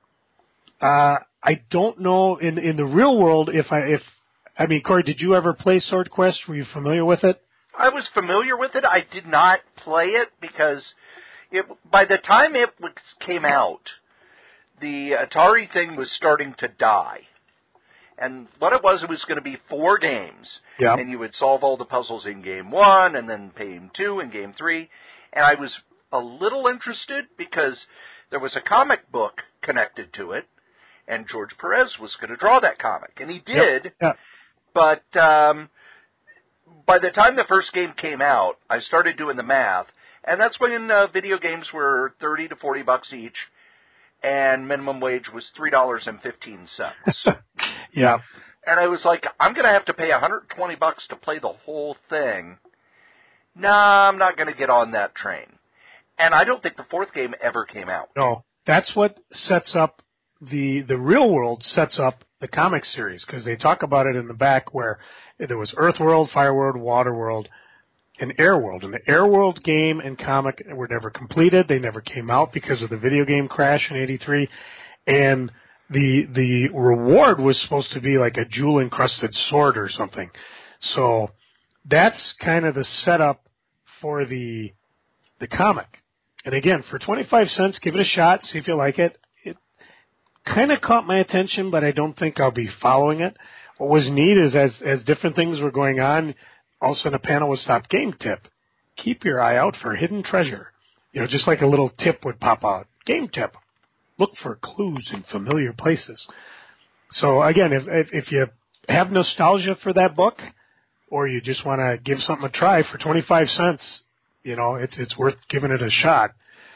Uh, I don't know in in the real world if I if I mean, Corey, did you ever play Sword Quest? Were you familiar with it? I was familiar with it. I did not play it because it, by the time it was, came out, the Atari thing was starting to die. And what it was, it was going to be four games. Yeah. And you would solve all the puzzles in game one, and then game two and game three. And I was a little interested because there was a comic book connected to it, and George Perez was going to draw that comic. And he did, yep. Yep. but um, by the time the first game came out, I started doing the math, and that's when uh, video games were thirty to forty bucks each, and minimum wage was three dollars and fifteen cents. Yeah. And I was like, I'm going to have to pay one hundred twenty bucks to play the whole thing. Nah, I'm not going to get on that train. And I don't think the fourth game ever came out. No, that's what sets up the the real world sets up the comic series, because they talk about it in the back where there was Earthworld, Fireworld, Waterworld, and Airworld. And the Airworld game and comic were never completed. They never came out because of the video game crash in eighty-three. And the the reward was supposed to be like a jewel-encrusted sword or something. So that's kind of the setup for the the comic. And again, for twenty-five cents, give it a shot, see if you like it. It kind of caught my attention, but I don't think I'll be following it. What was neat is as as different things were going on, all of a sudden a panel would stop. Game tip: keep your eye out for hidden treasure. You know, just like a little tip would pop out. Game tip: look for clues in familiar places. So again, if if, if you have nostalgia for that book, or you just want to give something a try for twenty-five cents, you know, it's it's worth giving it a shot.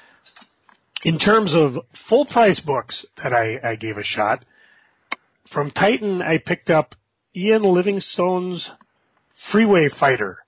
In terms of full price books that I, I gave a shot, from Titan I picked up Ian Livingstone's Freeway Fighter.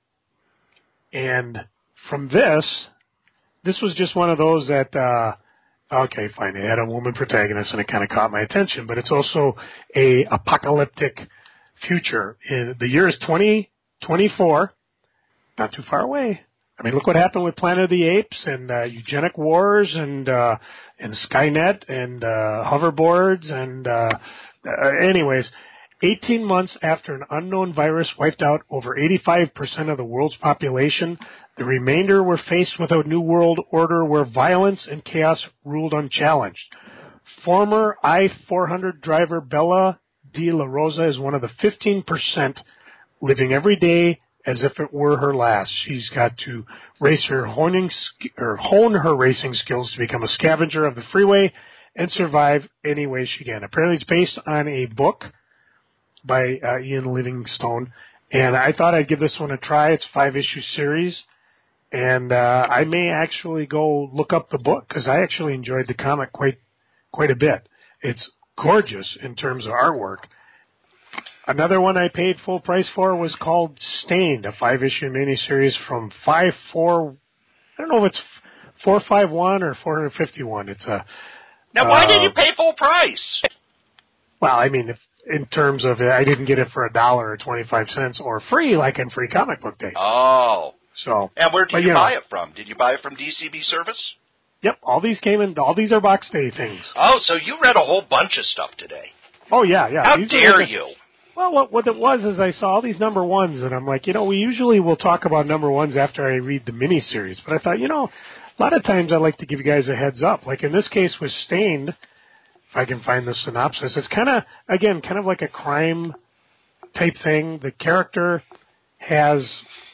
And from this, this was just one of those that, uh, okay, fine, it had a woman protagonist and it kind of caught my attention, but it's also a apocalyptic future. In the year is twenty twenty-four, not too far away. I mean, look what happened with Planet of the Apes and uh, eugenic wars and uh, and Skynet and uh, hoverboards and uh, uh, anyways, eighteen months after an unknown virus wiped out over eighty-five percent of the world's population, the remainder were faced with a new world order where violence and chaos ruled unchallenged. Former I four hundred driver Bella De La Rosa is one of the fifteen percent living every day as if it were her last. She's got to race her honing or hone her racing skills to become a scavenger of the freeway and survive any way she can. Apparently, it's based on a book by uh, Ian Livingstone, and I thought I'd give this one a try. It's a five-issue series, and uh, I may actually go look up the book because I actually enjoyed the comic quite quite a bit. It's gorgeous in terms of artwork. Another one I paid full price for was called Stained, a five-issue miniseries from five four. I don't know if it's four five one or four fifty-one. It's a. Now, why uh, did you pay full price? Well, I mean, if, in terms of I didn't get it for a dollar or twenty-five cents or free like in Free Comic Book Day. Oh. So. And where did but, you, you buy know, it from? Did you buy it from D C B Service? Yep, all these came in. All these are box day things. Oh, so you read a whole bunch of stuff today. Oh yeah, yeah. How these dare the, you? Well, what what it was is I saw all these number ones, and I'm like, you know, we usually will talk about number ones after I read the miniseries, but I thought, you know, a lot of times I like to give you guys a heads up. Like in this case with Stained, if I can find the synopsis, it's kind of again kind of like a crime type thing. The character has,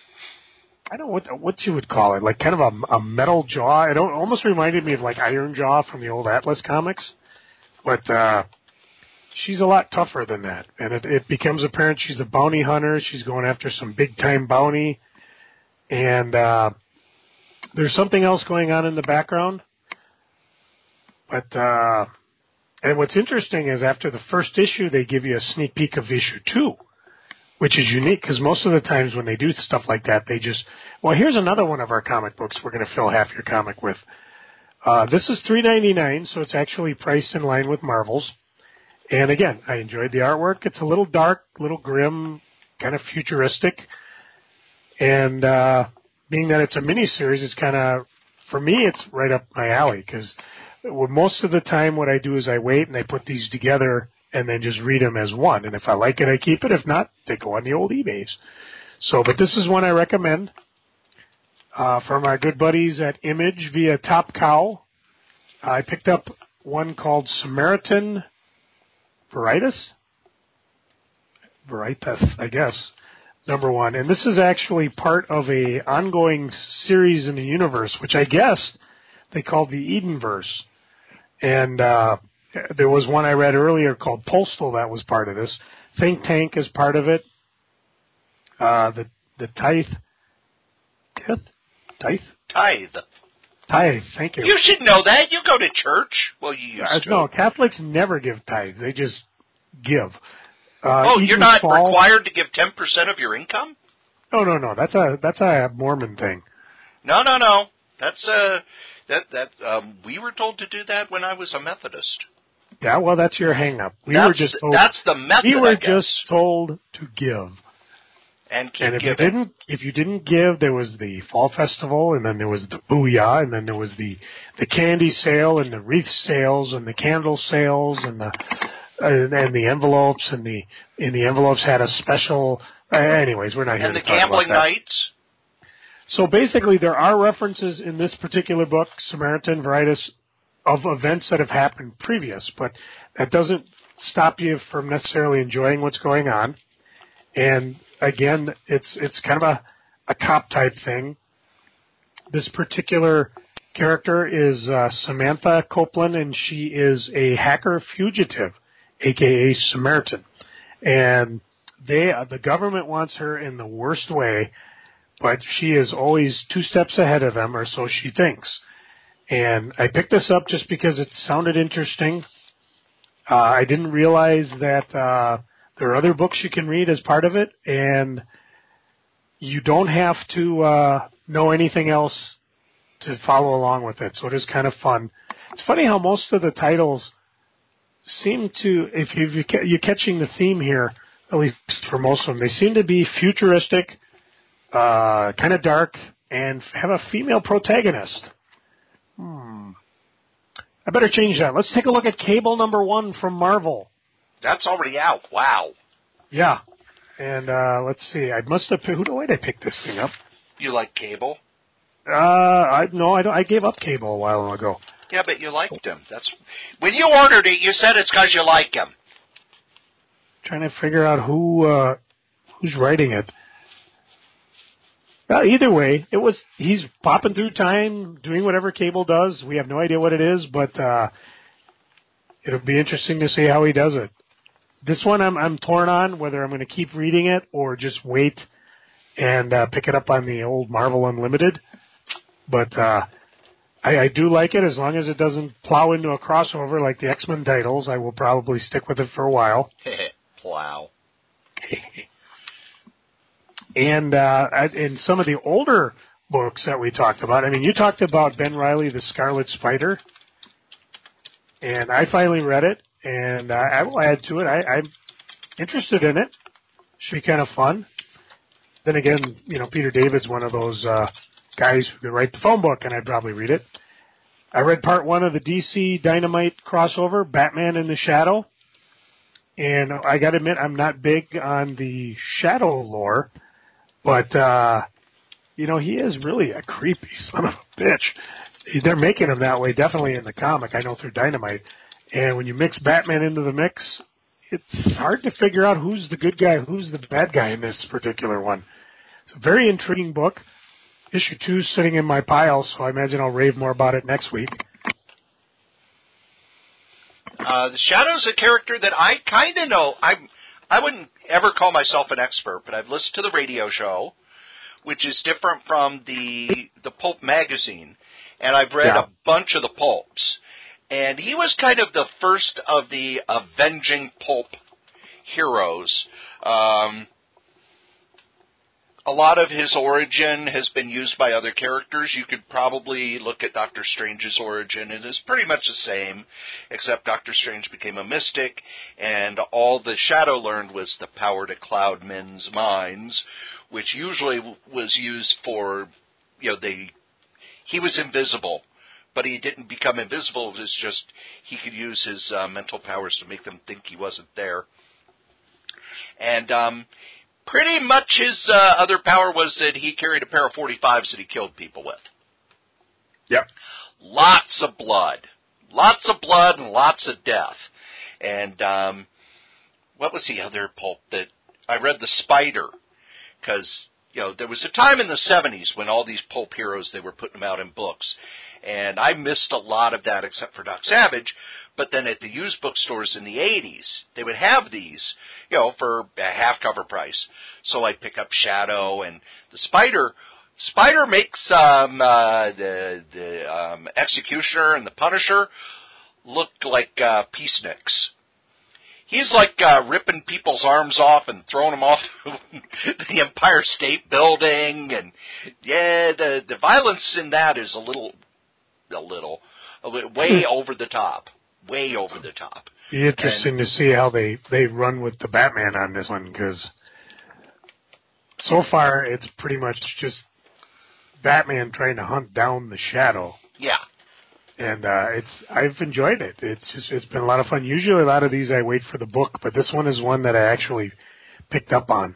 I don't know what what you would call it, like kind of a, a metal jaw. It almost reminded me of like Iron Jaw from the old Atlas comics, but uh, she's a lot tougher than that. And it, it becomes apparent she's a bounty hunter. She's going after some big time bounty, and uh, there's something else going on in the background. But uh, and what's interesting is after the first issue, they give you a sneak peek of issue two, which is unique because most of the times when they do stuff like that, they just, well, here's another one of our comic books we're going to fill half your comic with. Uh, this is three ninety-nine, so it's actually priced in line with Marvel's. And again, I enjoyed the artwork. It's a little dark, a little grim, kind of futuristic. And uh, being that it's a miniseries, it's kind of, for me, it's right up my alley because most of the time what I do is I wait and I put these together and then just read them as one. And if I like it, I keep it. If not, they go on the old eBays. So, but this is one I recommend uh, from our good buddies at Image via Top Cow. I picked up one called Samaritan Veritas? Veritas, I guess, number one. And this is actually part of a ongoing series in the universe, which I guess they called the Edenverse. And uh, there was one I read earlier called Postal that was part of this. Think Tank is part of it. Uh, the the Tithe. Tithe? Tithe? Tithe. Tithe, thank you. You should know that. You go to church. Well, you used Uh, to. no, Catholics never give tithes. They just give. Uh, oh, you're Eden not Fall, required to give ten percent of your income? No, no, no. That's a that's a Mormon thing. No, no, no. That's uh that that um, we were told to do that when I was a Methodist. Yeah, well, that's your hang-up. We that's were just told, that's the method. We were I guess. just told to give. And keep and if giving. you didn't, if you didn't give, there was the fall festival, and then there was the booyah, and then there was the the candy sale, and the wreath sales, and the candle sales, and the uh, and the envelopes, and the and the envelopes had a special. Uh, anyways, we're not here and to the talk gambling about that. nights. So basically, there are references in this particular book, Samaritan Veritas, of events that have happened previous, but that doesn't stop you from necessarily enjoying what's going on. And again, it's it's kind of a, a cop type thing. This particular character is uh, Samantha Copeland, and she is a hacker fugitive, aka Samaritan. And they uh, the government wants her in the worst way, but she is always two steps ahead of them, or so she thinks. And I picked this up just because it sounded interesting. Uh, I didn't realize that uh, there are other books you can read as part of it, and you don't have to uh, know anything else to follow along with it. So it is kind of fun. It's funny how most of the titles seem to, if you've, you're catching the theme here, at least for most of them, they seem to be futuristic, uh, kind of dark, and have a female protagonist. Hmm. I better change that. Let's take a look at Cable number one from Marvel. That's already out. Wow. Yeah. And uh, let's see. I must have. Who why did I pick this thing up? You like Cable? Uh, I no, I don't. I gave up Cable a while ago. Yeah, but you liked him. That's when you ordered it. You said it's because you like him. Trying to figure out who uh, who's writing it. Well, either way, it was he's popping through time, doing whatever Cable does. We have no idea what it is, but uh, it'll be interesting to see how he does it. This one I'm I'm torn on whether I'm going to keep reading it or just wait and uh, pick it up on the old Marvel Unlimited. But uh, I, I do like it as long as it doesn't plow into a crossover like the X-Men titles. I will probably stick with it for a while. Plow. And uh, in some of the older books that we talked about, I mean, you talked about Ben Reilly, The Scarlet Spider, and I finally read it, and I, I will add to it. I, I'm interested in it. Should be kind of fun. Then again, you know, Peter David's one of those uh, guys who could write the phone book, and I'd probably read it. I read part one of the D C Dynamite crossover, Batman in the Shadow, and I got to admit, I'm not big on the Shadow lore, but, uh, you know, he is really a creepy son of a bitch. They're making him that way, definitely in the comic, I know through Dynamite. And when you mix Batman into the mix, it's hard to figure out who's the good guy, who's the bad guy in this particular one. It's a very intriguing book. Issue two is sitting in my pile, so I imagine I'll rave more about it next week. Uh, the Shadow's a character that I kind of know. I I wouldn't ever call myself an expert, but I've listened to the radio show, which is different from the the pulp magazine, and I've read Yeah. a bunch of the pulps. And he was kind of the first of the avenging pulp heroes. Um, a lot of his origin has been used by other characters. You could probably look at Doctor Strange's origin. It is pretty much the same, except Doctor Strange became a mystic, and all the Shadow learned was the power to cloud men's minds, which usually was used for, you know, they, he was invisible. But he didn't become invisible. It was just he could use his uh, mental powers to make them think he wasn't there. And um, pretty much his uh, other power was that he carried a pair of forty-fives that he killed people with. Yep. Lots of blood. Lots of blood and lots of death. And um, what was the other pulp that... I read The Spider, because, you know, there was a time in the seventies when all these pulp heroes, they were putting them out in books. And I missed a lot of that except for Doc Savage. But then at the used bookstores in the eighties, they would have these, you know, for a half-cover price. So I'd pick up Shadow and the Spider. Spider makes um, uh, the, the um, Executioner and the Punisher look like uh, peaceniks. He's like uh, ripping people's arms off and throwing them off the Empire State Building. And, yeah, the, the violence in that is a little... a little, a little way over the top, way over the top. Be interesting and, to see how they, they run with the Batman on this one, because so far it's pretty much just Batman trying to hunt down the Shadow. Yeah. And uh, it's I've enjoyed it. It's just it's been a lot of fun. Usually a lot of these I wait for the book, but this one is one that I actually picked up on.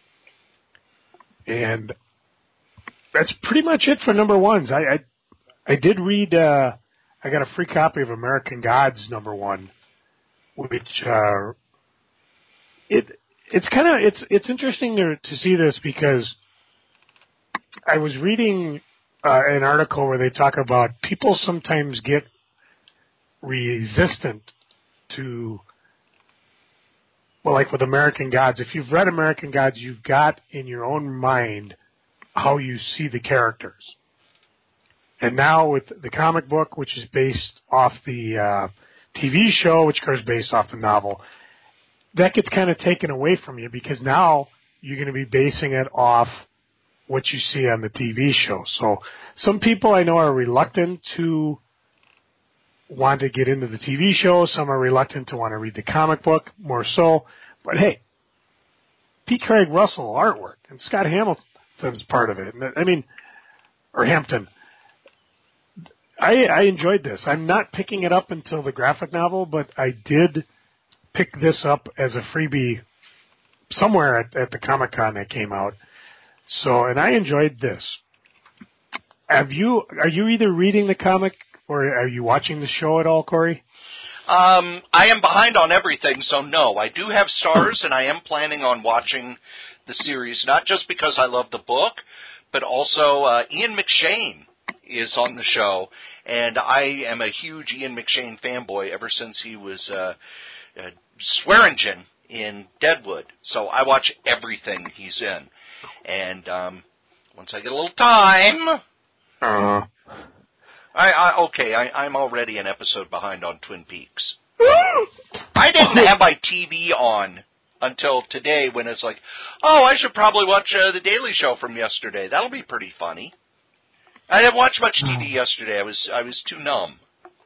And that's pretty much it for number ones. I, I I did read, uh, I got a free copy of American Gods number one, which, uh, it, it's kind of, it's, it's interesting to, to see this because I was reading, uh, an article where they talk about people sometimes get resistant to, well, like with American Gods. If you've read American Gods, you've got in your own mind how you see the characters. And now with the comic book, which is based off the uh, T V show, which of course is based off the novel, that gets kind of taken away from you because now you're going to be basing it off what you see on the T V show. So some people I know are reluctant to want to get into the T V show. Some are reluctant to want to read the comic book more so. But hey, P. Craig Russell artwork and Scott Hamilton's part of it. I mean, or Hampton. I, I enjoyed this. I'm not picking it up until the graphic novel, but I did pick this up as a freebie somewhere at, at the Comic-Con that came out. So, and I enjoyed this. Have you, are you either reading the comic or are you watching the show at all, Corey? Um, I am behind on everything, so no. I do have Stars, and I am planning on watching the series, not just because I love the book, but also uh, Ian McShane is on the show, and I am a huge Ian McShane fanboy ever since he was uh, uh, Swearingen in Deadwood. So I watch everything he's in. And um, once I get a little time, Uh-huh. I, I okay, I, I'm already an episode behind on Twin Peaks. I didn't have my T V on until today when it's like, oh, I should probably watch uh, The Daily Show from yesterday. That'll be pretty funny. I didn't watch much T V yesterday. I was I was too numb.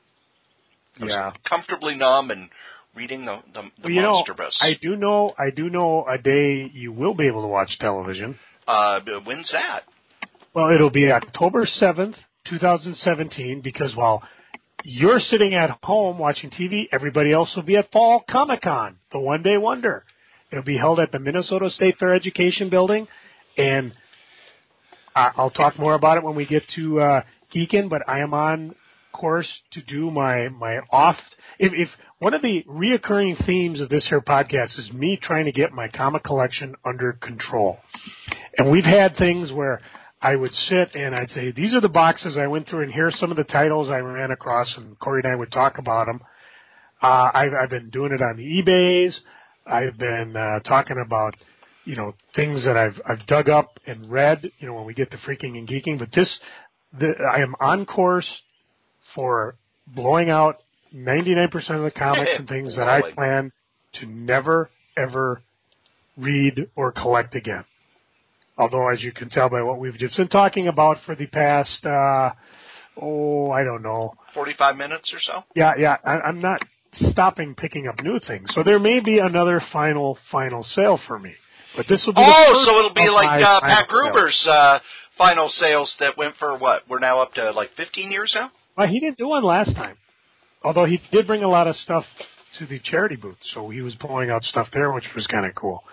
I was Yeah. comfortably numb and reading the, the, the well, you Monster know, Bus. I do know, I do know a day you will be able to watch television. Uh, when's that? Well, it'll be October seventh, twenty seventeen, because while you're sitting at home watching T V, everybody else will be at Fall Comic-Con, the one-day wonder. It'll be held at the Minnesota State Fair Education Building, and I'll talk more about it when we get to uh, Geekin', but I am on course to do my, my off. If, if one of the reoccurring themes of this here podcast is me trying to get my comic collection under control. And we've had things where I would sit and I'd say, these are the boxes I went through, and here's some of the titles I ran across, and Corey and I would talk about them. Uh, I've, I've been doing it on the eBays. I've been uh, talking about, you know, things that I've I've dug up and read, you know, when we get to Freaking and Geeking. But this, the, I am on course for blowing out ninety-nine percent of the comics and things that I plan to never, ever read or collect again. Although, as you can tell by what we've just been talking about for the past, uh, oh, I don't know. forty-five minutes or so? Yeah, yeah. I, I'm not stopping picking up new things. So there may be another final, final sale for me. But this will be oh, the first so it'll be like uh, Pat sale. Gruber's uh, final sales that went for what? We're now up to like fifteen years now? Well, he didn't do one last time. Although he did bring a lot of stuff to the charity booth. So he was pulling out stuff there, which was kind of cool.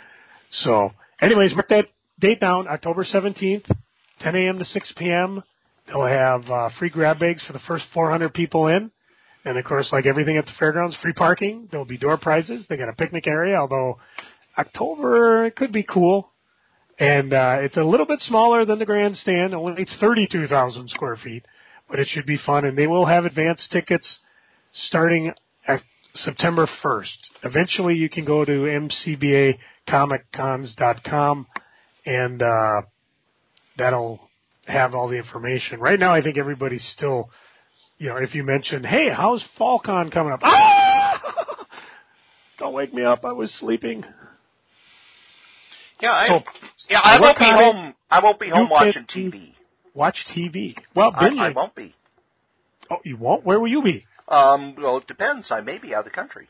So, anyways, mark that date down, October seventeenth, ten a.m. to six p.m. They'll have uh, free grab bags for the first four hundred people in. And, of course, like everything at the fairgrounds, free parking. There'll be door prizes. They got a picnic area, although October, it could be cool. And uh, it's a little bit smaller than the grandstand. Only thirty-two thousand square feet. But it should be fun. And they will have advance tickets starting at September first. Eventually, you can go to m c b a comic cons dot com, and uh, that'll have all the information. Right now, I think everybody's still, you know, if you mention, hey, how's FallCon coming up? Ah! Don't wake me up. I was sleeping. Yeah, I, so, yeah, I won't be time, home. I won't be home watching T V. Watch T V. Well, I, I won't be. Oh, you won't? Where will you be? Um, well, it depends. I may be out of the country.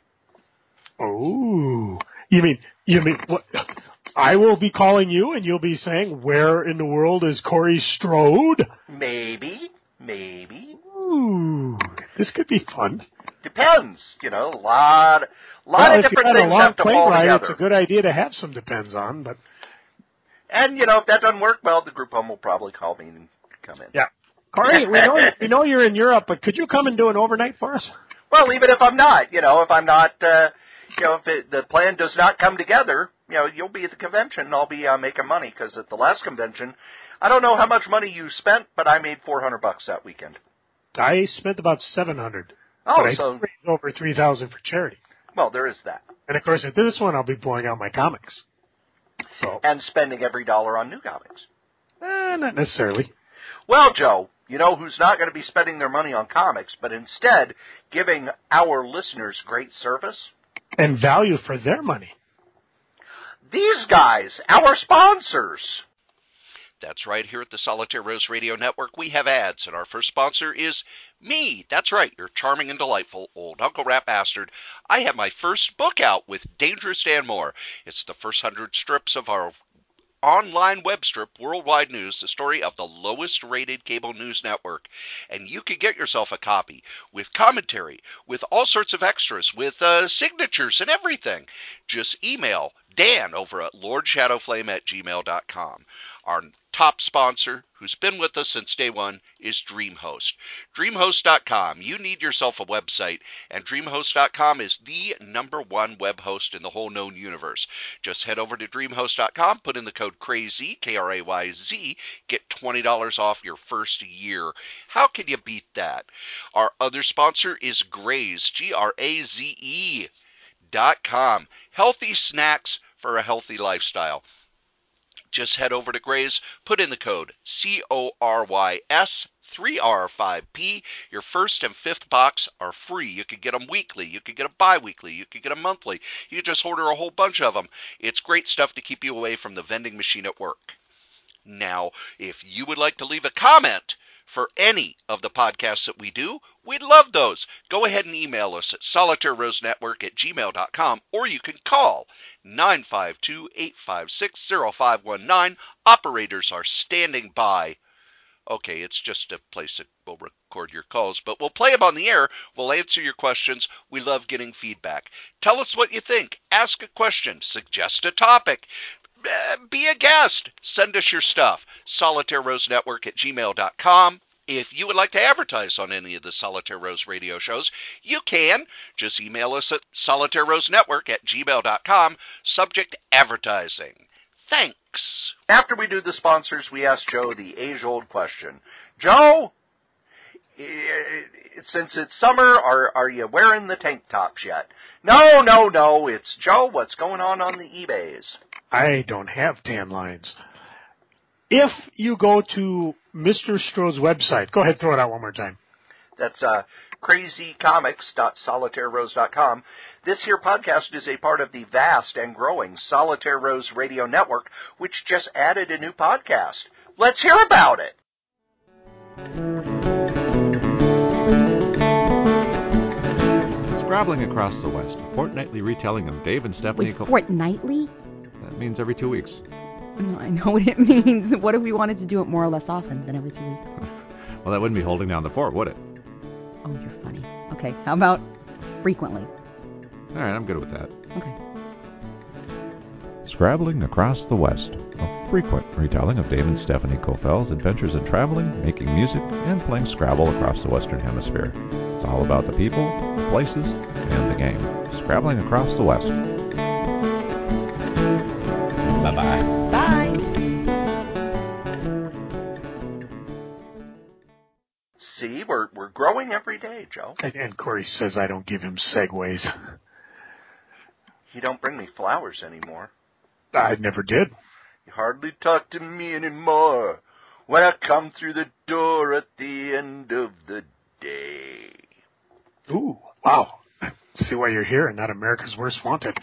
Oh, you mean you mean what? I will be calling you, and you'll be saying, "Where in the world is Corey Strode?" Maybe, maybe. Ooh, this could be fun. Depends. You know, a lot, a lot well, of different things have to plane fall ride, together. It's a good idea to have some depends on, but. And you know, if that doesn't work, well, the group home will probably call me and come in. Yeah. Corey, we know we know you're in Europe, but could you come and do an overnight for us? Well, even if I'm not, you know, if I'm not, uh, you know, if it, the plan does not come together, you know, you'll be at the convention and I'll be uh, making money because at the last convention, I don't know how much money you spent, but I made four hundred bucks that weekend. I spent about seven hundred. Oh, but I so raised over three thousand for charity. Well, there is that. And of course, at this one, I'll be pulling out my comics. So and spending every dollar on new comics. Eh, not necessarily. Well, Joe, you know who's not going to be spending their money on comics, but instead giving our listeners great service? And value for their money. These guys, our sponsors. That's right. Here at the Solitaire Rose Radio Network, we have ads, and our first sponsor is me. That's right. Your charming and delightful old Uncle Rat Bastard. I have my first book out with Dangerous Dan Moore. It's the first hundred strips of our online web strip, Worldwide News, the story of the lowest rated cable news network. And you can get yourself a copy with commentary, with all sorts of extras, with uh, signatures and everything. Just email Dan over at lord shadowflame at gmail dot com. Our top sponsor, who's been with us since day one, is DreamHost. DreamHost dot com. You need yourself a website, and DreamHost dot com is the number one web host in the whole known universe. Just head over to DreamHost dot com, put in the code CRAZY, K R A Y Z, get twenty dollars off your first year. How can you beat that? Our other sponsor is Graze, G R A Z E dot com. Healthy snacks for a healthy lifestyle. Just head over to Grays, put in the code C O R Y S three R five P. Your first and fifth box are free. You could get them weekly. You could get them bi-weekly. You could get them monthly. You could just order a whole bunch of them. It's great stuff to keep you away from the vending machine at work. Now, if you would like to leave a comment for any of the podcasts that we do, we'd love those. Go ahead and email us at solitaire rose network at gmail dot com, or you can call nine five two, eight five six, zero five one nine. Operators are standing by. Okay, it's just a place that will record your calls, but we'll play them on the air. We'll answer your questions. We love getting feedback. Tell us what you think. Ask a question. Suggest a topic. Uh, be a guest. Send us your stuff. solitaire rose network at gmail dot com. If you would like to advertise on any of the Solitaire Rose radio shows, you can. Just email us at solitaire rose network at gmail dot com. Subject advertising. Thanks. After we do the sponsors, we ask Joe the age-old question. Joe, since it's summer, are are you wearing the tank tops yet? No, no, no. It's Joe. What's going on on the eBays? I don't have tan lines. If you go to Mister Stroh's website, go ahead, throw it out one more time. That's uh, crazy comics dot solitaire rose dot com. This here podcast is a part of the vast and growing Solitaire Rose Radio Network, which just added a new podcast. Let's hear about it. Scrabbling Across the West, a fortnightly retelling of Dave and Stephanie. Wait, Co- fortnightly? That means every two weeks. No, I know what it means. What if we wanted to do it more or less often than every two weeks? Well, that wouldn't be holding down the fort, would it? Oh, you're funny. Okay, how about frequently? All right, I'm good with that. Okay. Scrabbling Across the West, a frequent retelling of Dave and Stephanie Cofel's adventures in traveling, making music, and playing Scrabble across the Western Hemisphere. It's all about the people, the places, and the game. Scrabbling Across the West. Bye-bye. Bye. See, we're we're growing every day, Joe. And, and Corey says I don't give him segues. You don't bring me flowers anymore. I never did. You hardly talk to me anymore when I come through the door at the end of the day. Ooh, wow. See why you're here and not America's Worst Wanted.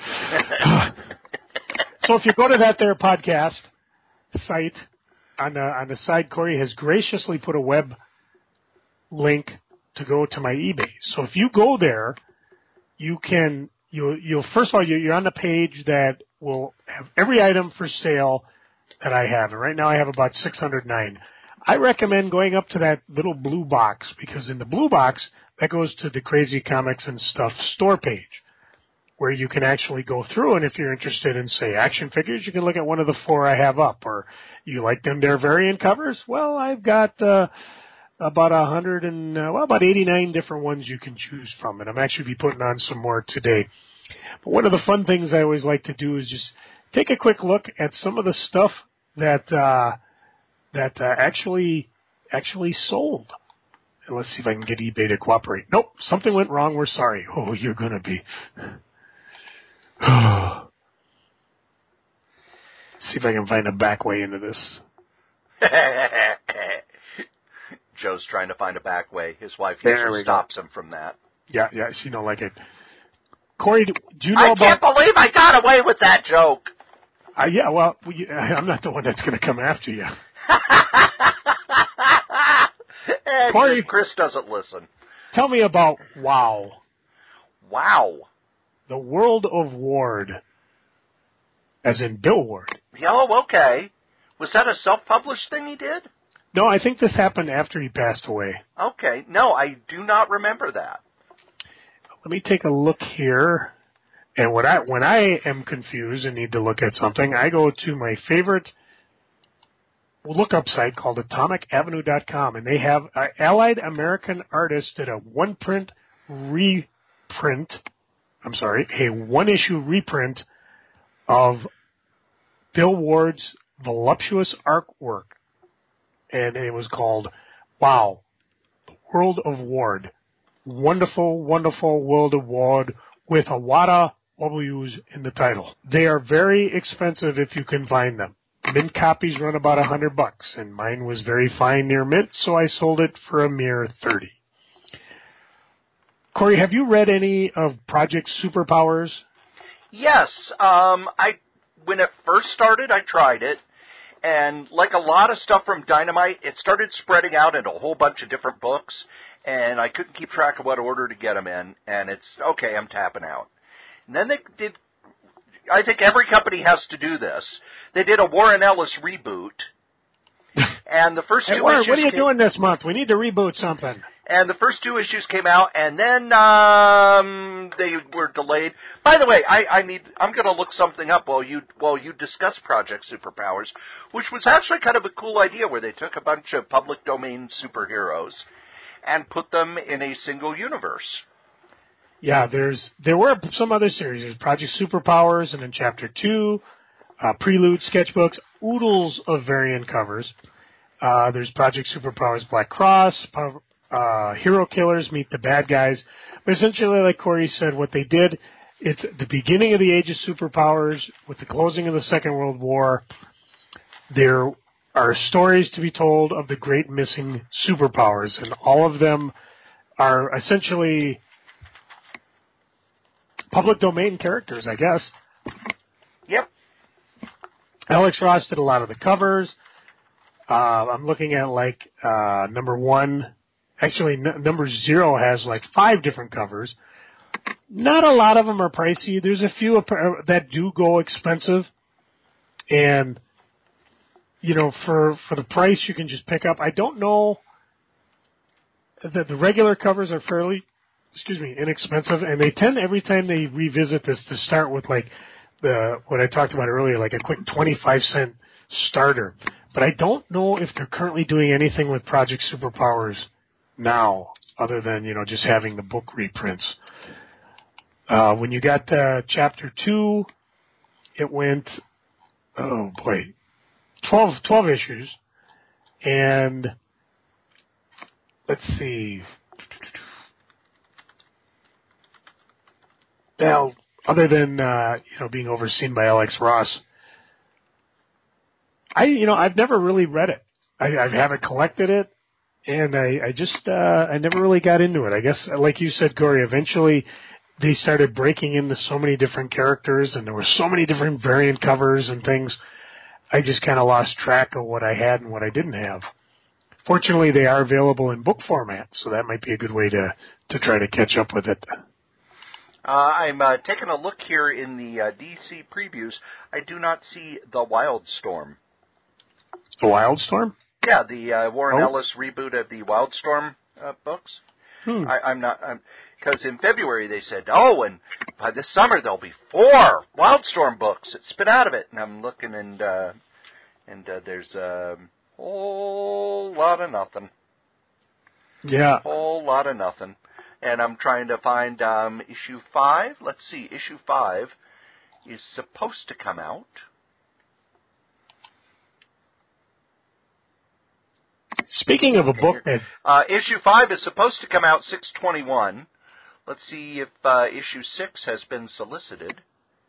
So if you go to that there podcast site, on the, on the side, Corey has graciously put a web link to go to my eBay. So if you go there, you can, you'll, you'll first of all, you're on the page that will have every item for sale that I have. And right now I have about six hundred nine. I recommend going up to that little blue box, because in the blue box, that goes to the Crazy Comics and Stuff store page, where you can actually go through, and if you're interested in, say, action figures, you can look at one of the four I have up. Or you like them, their variant covers? Well, I've got uh, about a hundred and, uh, well, about eighty-nine different ones you can choose from, and I'm actually be putting on some more today. But one of the fun things I always like to do is just take a quick look at some of the stuff that uh, that uh, actually actually sold. And let's see if I can get eBay to cooperate. Nope, something went wrong. We're sorry. Oh, you're going to be... See if I can find a back way into this. Joe's trying to find a back way. His wife There usually we go. stops him from that. Yeah, yeah, she don't like it. Corey, do, do you know I about... can't believe I got away with that joke. Uh, yeah, well, we, I'm not the one that's going to come after you. And Corey- Chris doesn't listen. Tell me about WOW, Wow. the World of Ward, as in Bill Ward. Oh, okay. Was that a self-published thing he did? No, I think this happened after he passed away. Okay. No, I do not remember that. Let me take a look here. And when I when I am confused and need to look at something, I go to my favorite lookup site called atomic avenue dot com, and they have uh, Allied American artists did a one-print reprint, I'm sorry, a one-issue reprint of Bill Ward's voluptuous artwork, and it was called WOW, the World of Ward. Wonderful, wonderful World of Ward with a lot of W's in the title. They are very expensive if you can find them. Mint copies run about a hundred bucks, and mine was very fine near mint, so I sold it for a mere thirty. Corey, have you read any of Project Superpowers? Yes. Um, I when it first started, I tried it, and like a lot of stuff from Dynamite, it started spreading out into a whole bunch of different books, and I couldn't keep track of what order to get them in, and it's, okay, I'm tapping out. And then they did, I think every company has to do this. They did a Warren Ellis reboot, and the first two hey, Warren, issues... what are you came, doing this month? We need to reboot something. And the first two issues came out, and then um, they were delayed. By the way, I, I need I'm going to look something up while you while you discuss Project Superpowers, which was actually kind of a cool idea, where they took a bunch of public domain superheroes and put them in a single universe. Yeah, there's there were some other series. There's Project Superpowers, and then Chapter Two, uh, Prelude sketchbooks, oodles of variant covers. Uh, there's Project Superpowers Black Cross. Uh, Hero Killers Meet the Bad Guys. But essentially, like Corey said, what they did, it's the beginning of the Age of Superpowers with the closing of the Second World War. There are stories to be told of the great missing superpowers, and all of them are essentially public domain characters, I guess. Yep. Alex Ross did a lot of the covers. Uh, I'm looking at, like, uh, number one... Actually, n- number zero has like five different covers. Not a lot of them are pricey. There's a few that do go expensive. And, you know, for, for the price you can just pick up. I don't know that the regular covers are fairly, excuse me, inexpensive. And they tend, every time they revisit this, to start with like the, what I talked about earlier, like a quick twenty-five cent starter. But I don't know if they're currently doing anything with Project Superpowers now, other than, you know, just having the book reprints. Uh, when you got uh, Chapter two, it went, oh boy, twelve, twelve issues. And let's see. Well, other than, uh, you know, being overseen by Alex Ross, I, you know, I've never really read it. I, I haven't collected it. And I, I just, uh, I never really got into it. I guess, like you said, Corey, eventually they started breaking into so many different characters, and there were so many different variant covers and things. I just kind of lost track of what I had and what I didn't have. Fortunately, they are available in book format, so that might be a good way to, to try to catch up with it. Uh, I'm uh, taking a look here in the uh, D C previews. I do not see The Wildstorm. The Wildstorm? Yeah, the uh, Warren oh. Ellis reboot of the Wildstorm uh, books. Hmm. I, I'm not, because in February they said, oh, and by this summer there'll be four Wildstorm books that spin out of it. And I'm looking, and uh, and uh, there's a whole lot of nothing. Yeah. Whole lot of nothing. And I'm trying to find um, issue five. Let's see, issue five is supposed to come out. Speaking of a book that... Uh, issue five is supposed to come out six twenty-one. Let's see if uh, issue six has been solicited.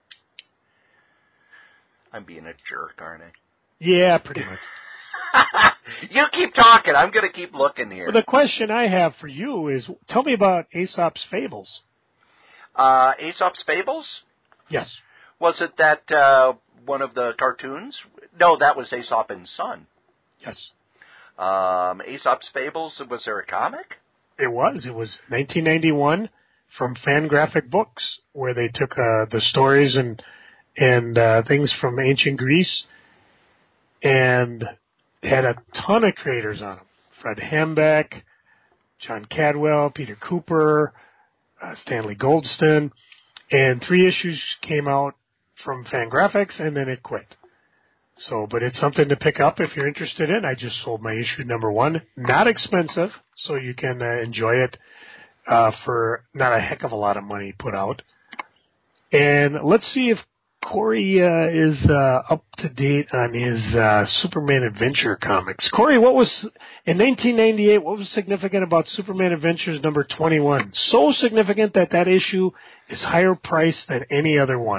I'm being a jerk, aren't I? Yeah, pretty much. You keep talking. I'm going to keep looking here. Well, the question I have for you is, tell me about Aesop's Fables. Uh, Aesop's Fables? Yes. Was it that uh, one of the cartoons? No, that was Aesop and Son. Yes. Um, Aesop's Fables, was there a comic? It was. It was nineteen ninety-one from Fangraphic Books, where they took uh, the stories and and uh, things from ancient Greece and had a ton of creators on them. Fred Hambeck, John Cadwell, Peter Cooper, uh, Stanley Goldston, and three issues came out from Fangraphics, and then it quit. So, but it's something to pick up if you're interested in. I just sold my issue number one. Not expensive, so you can uh, enjoy it uh, for not a heck of a lot of money put out. And let's see if Corey uh, is uh, up to date on his uh, Superman Adventure comics. Corey, what was, in nineteen ninety-eight, what was significant about Superman Adventures number twenty-one? So significant that that issue is higher priced than any other one.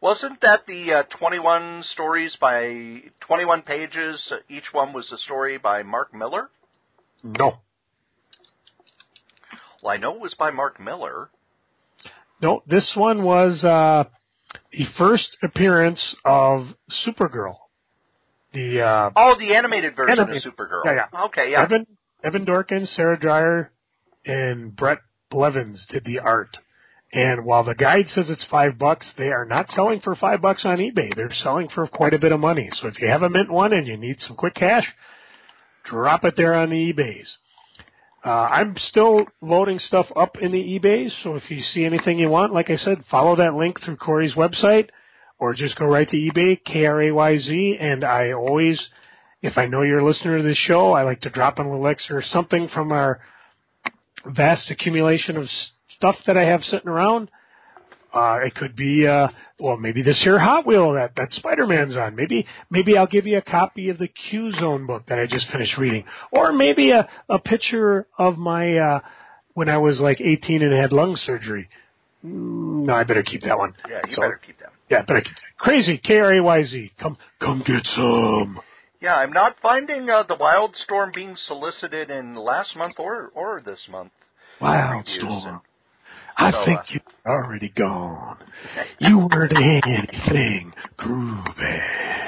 Wasn't that the uh, twenty-one stories by twenty-one pages? Uh, each one was a story by Mark Miller? No. Well, I know it was by Mark Miller. No, this one was uh, the first appearance of Supergirl. The uh, Oh, the animated version animated. of Supergirl. Yeah, yeah. Okay, yeah. Evan, Evan Dorkin, Sarah Dreyer, and Brett Blevins did the art. And while the guide says it's five bucks, they are not selling for five bucks on eBay. They're selling for quite a bit of money. So if you have a mint one and you need some quick cash, drop it there on the eBays. Uh, I'm still loading stuff up in the eBays, so if you see anything you want, like I said, follow that link through Corey's website, or just go right to eBay, K R A Y Z, and I always, if I know you're a listener to this show, I like to drop in a little extra or something from our vast accumulation of stuff that I have sitting around. Uh, it could be, uh, well, maybe this here Hot Wheel that, that Spider-Man's on. Maybe, maybe I'll give you a copy of the Q-Zone book that I just finished reading. Or maybe a, a picture of my, uh, when I was like eighteen and had lung surgery. Mm, no, I better keep that one. Yeah, you so, better keep that. Yeah, better keep that. Crazy, K R A Y Z. Come, come get some. Yeah, I'm not finding uh, the Wildstorm being solicited in last month or, or this month. Wildstorm. I So, think uh, you're already gone. You weren't anything groovy.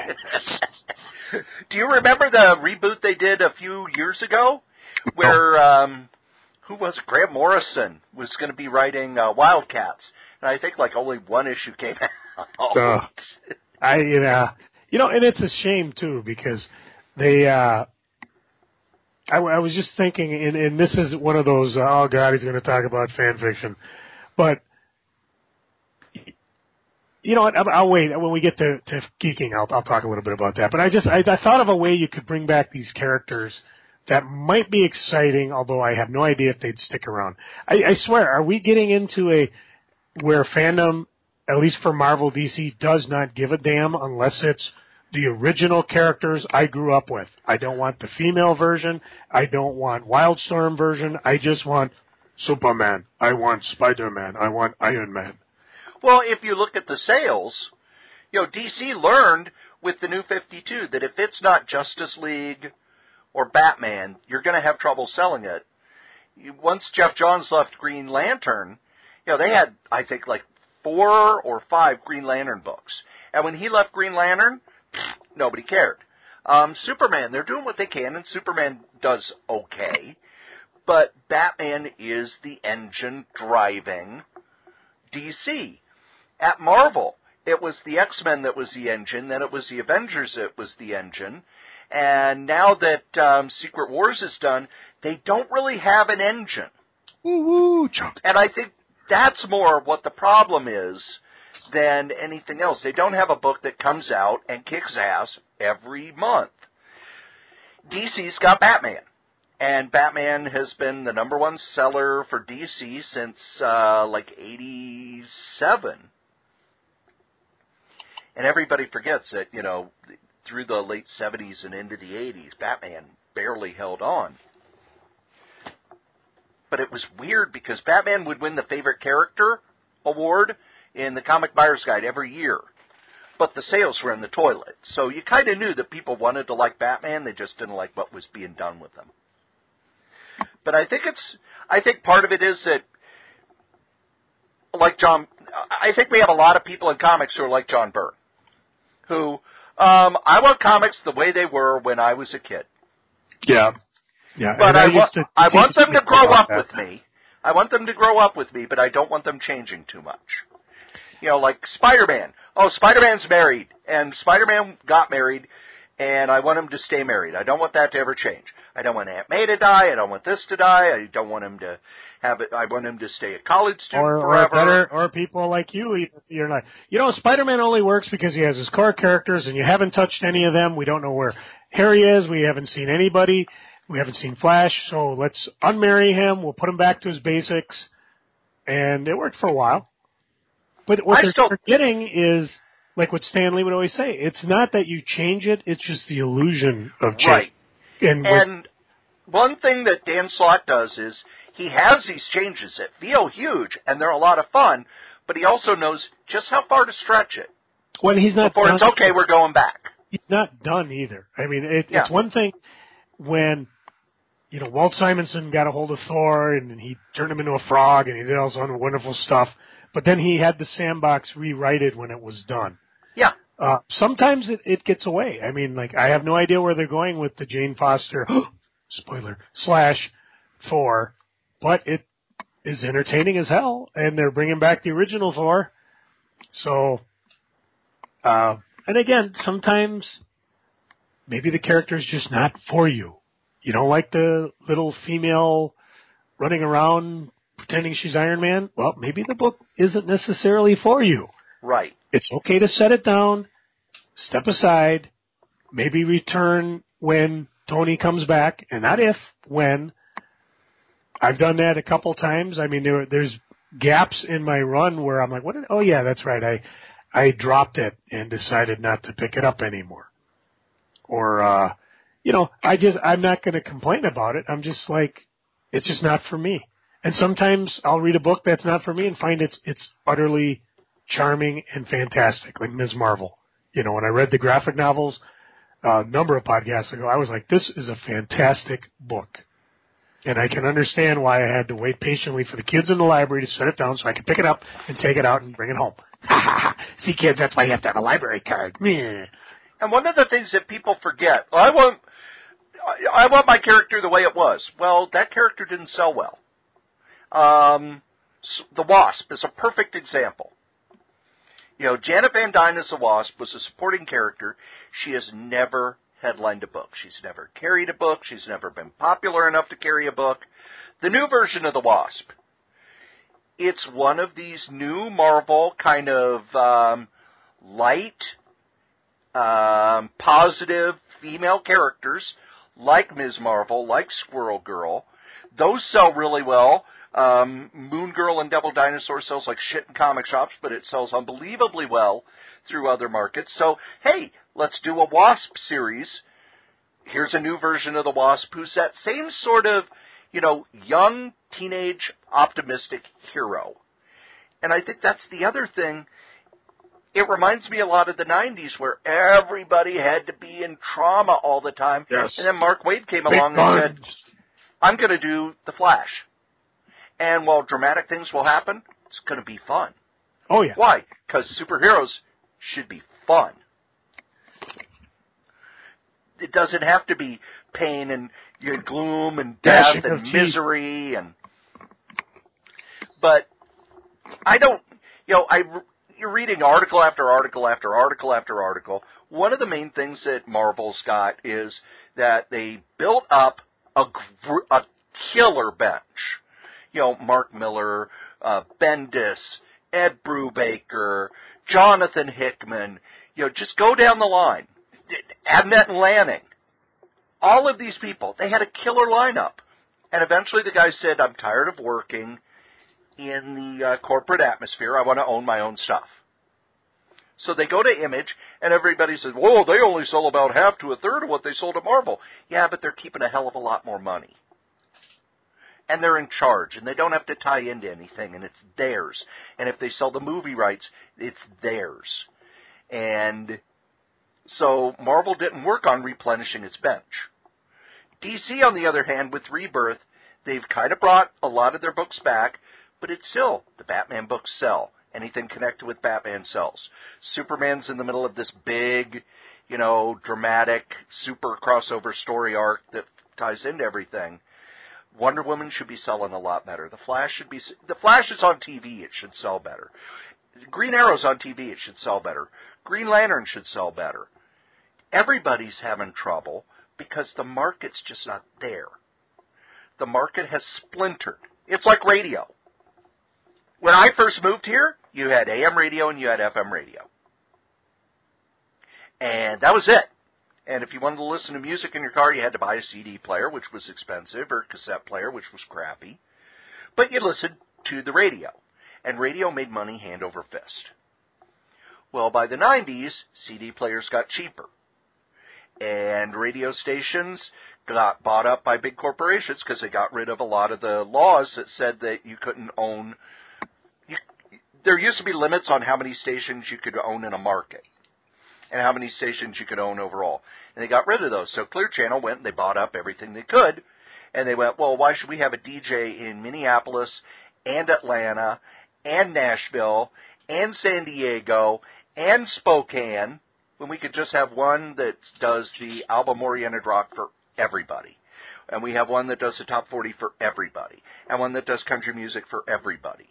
Do you remember the reboot they did a few years ago, where um, who was it? Grant Morrison was going to be writing uh, Wildcats, and I think like only one issue came out. Uh, I, uh, you know, and it's a shame too because they. Uh, I, I was just thinking, and, and this is one of those. Uh, oh God, he's going to talk about fan fiction, but. You know what? I'll, I'll wait when we get to, to geeking. I'll, I'll talk a little bit about that. But I just I, I thought of a way you could bring back these characters that might be exciting, although I have no idea if they'd stick around. I, I swear, are we getting into a where fandom, at least for Marvel, D C, does not give a damn unless it's the original characters I grew up with? I don't want the female version. I don't want Wildstorm version. I just want Superman. I want Spider-Man. I want Iron Man. Well, if you look at the sales, you know, D C learned with the New fifty-two that if it's not Justice League or Batman, you're going to have trouble selling it. Once Jeff Johns left Green Lantern, you know, they had, I think, like four or five Green Lantern books. And when he left Green Lantern, nobody cared. Um, Superman, they're doing what they can, and Superman does okay. But Batman is the engine driving D C. At Marvel, it was the X-Men that was the engine, then it was the Avengers that was the engine, and now that um, Secret Wars is done, they don't really have an engine. Woo-woo, Chuck. And I think that's more what the problem is than anything else. They don't have a book that comes out and kicks ass every month. D C's got Batman. And Batman has been the number one seller for D C since, uh, like, eighty-seven. And everybody forgets that, you know, through the late seventies and into the eighties, Batman barely held on. But it was weird because Batman would win the Favorite Character Award in the Comic Buyer's Guide every year. But the sales were in the toilet. So you kind of knew that people wanted to like Batman, they just didn't like what was being done with them. But I think it's, I think part of it is that, like John, I think we have a lot of people in comics who are like John Byrne, who, um, I want comics the way they were when I was a kid. Yeah. Yeah. But I, I, wa- to, I want them to grow up that. with me. I want them to grow up with me, but I don't want them changing too much. You know, like Spider-Man. Oh, Spider-Man's married, and Spider-Man got married, and I want him to stay married. I don't want that to ever change. I don't want Aunt May to die. I don't want this to die. I don't want him to have it. I want him to stay a college student or, forever. Or better, or people like you. You're like, you know, Spider-Man only works because he has his core characters, and you haven't touched any of them. We don't know where Harry is. We haven't seen anybody. We haven't seen Flash. So let's unmarry him. We'll put him back to his basics, and it worked for a while. But what I they're still... forgetting is, like what Stan Lee would always say, it's not that you change it; it's just the illusion of change. Right. And, and one thing that Dan Slott does is he has these changes that feel huge, and they're a lot of fun, but he also knows just how far to stretch it. When he's not before done, it's okay, we're going back. He's not done either. I mean, it, Yeah. it's one thing when, you know, Walt Simonson got a hold of Thor and he turned him into a frog and he did all this other wonderful stuff, but then he had the sandbox rewrited when it was done. Yeah. Uh, sometimes it, it gets away. I mean, like, I have no idea where they're going with the Jane Foster, spoiler, slash Thor, but it is entertaining as hell, and they're bringing back the original Thor. So, uh, and again, sometimes maybe the character's just not for you. You don't like the little female running around pretending she's Iron Man? Well, maybe the book isn't necessarily for you. Right. It's okay to set it down, step aside, maybe return when Tony comes back, and not if, when. I've done that a couple times. I mean, there, there's gaps in my run where I'm like, what? Did, oh, yeah, that's right. I I dropped it and decided not to pick it up anymore. Or, uh, you know, I just, I'm not going to complain about it. I'm just like, it's just not for me. And sometimes I'll read a book that's not for me and find it's it's utterly charming and fantastic, like Miz Marvel. You know, when I read the graphic novels uh, a number of podcasts ago, I was like, this is a fantastic book. And I can understand why I had to wait patiently for the kids in the library to set it down so I could pick it up and take it out and bring it home. See, kids, that's why you have to have a library card. Meh. And one of the things that people forget, I want, I want my character the way it was. Well, that character didn't sell well. Um, the Wasp is a perfect example. You know, Janet Van Dyne as the Wasp was a supporting character. She has never headlined a book. She's never carried a book. She's never been popular enough to carry a book. The new version of the Wasp, it's one of these new Marvel kind of um, light, um, positive female characters like Miz Marvel, like Squirrel Girl. Those sell really well. Um, Moon Girl and Devil Dinosaur sells like shit in comic shops, but it sells unbelievably well through other markets. So, hey, let's do a Wasp series. Here's a new version of the Wasp who's that same sort of, you know, young, teenage, optimistic hero. And I think that's the other thing. It reminds me a lot of the nineties where everybody had to be in trauma all the time. Yes. And then Mark Waid came Big along guns. and said, I'm going to do The Flash. And while dramatic things will happen, it's going to be fun. Oh, yeah. Why? Because superheroes should be fun. It doesn't have to be pain and you know, gloom and death Dashing of and teeth. misery. And But I don't, you know, I, you're reading article after article after article after article. One of the main things that Marvel's got is that they built up a, gr- a killer bench. You know, Mark Miller, uh, Bendis, Ed Brubaker, Jonathan Hickman. You know, just go down the line. Abnett and Lanning. All of these people, they had a killer lineup. And eventually the guy said, I'm tired of working in the uh, corporate atmosphere. I want to own my own stuff. So they go to Image, and everybody says, whoa, they only sell about half to a third of what they sold at Marvel. Yeah, but they're keeping a hell of a lot more money. And they're in charge, and they don't have to tie into anything, and it's theirs. And if they sell the movie rights, it's theirs. And so Marvel didn't work on replenishing its bench. D C, on the other hand, with Rebirth, they've kind of brought a lot of their books back, but it's still, the Batman books sell. Anything connected with Batman sells. Superman's in the middle of this big, you know, dramatic, super crossover story arc that ties into everything. Wonder Woman should be selling a lot better. The Flash should be... The Flash is on T V. It should sell better. Green Arrow's on T V. It should sell better. Green Lantern should sell better. Everybody's having trouble because the market's just not there. The market has splintered. It's like radio. When I first moved here, you had A M radio and you had F M radio. And that was it. And if you wanted to listen to music in your car, you had to buy a C D player, which was expensive, or a cassette player, which was crappy. But you listened to the radio. And radio made money hand over fist. Well, by the nineties, C D players got cheaper. And radio stations got bought up by big corporations because they got rid of a lot of the laws that said that you couldn't own... You, there used to be limits on how many stations you could own in a market and how many stations you could own overall. And they got rid of those. So Clear Channel went and they bought up everything they could. And they went, well, why should we have a D J in Minneapolis and Atlanta and Nashville and San Diego and Spokane when we could just have one that does the album-oriented rock for everybody? And we have one that does the top forty for everybody. And one that does country music for everybody.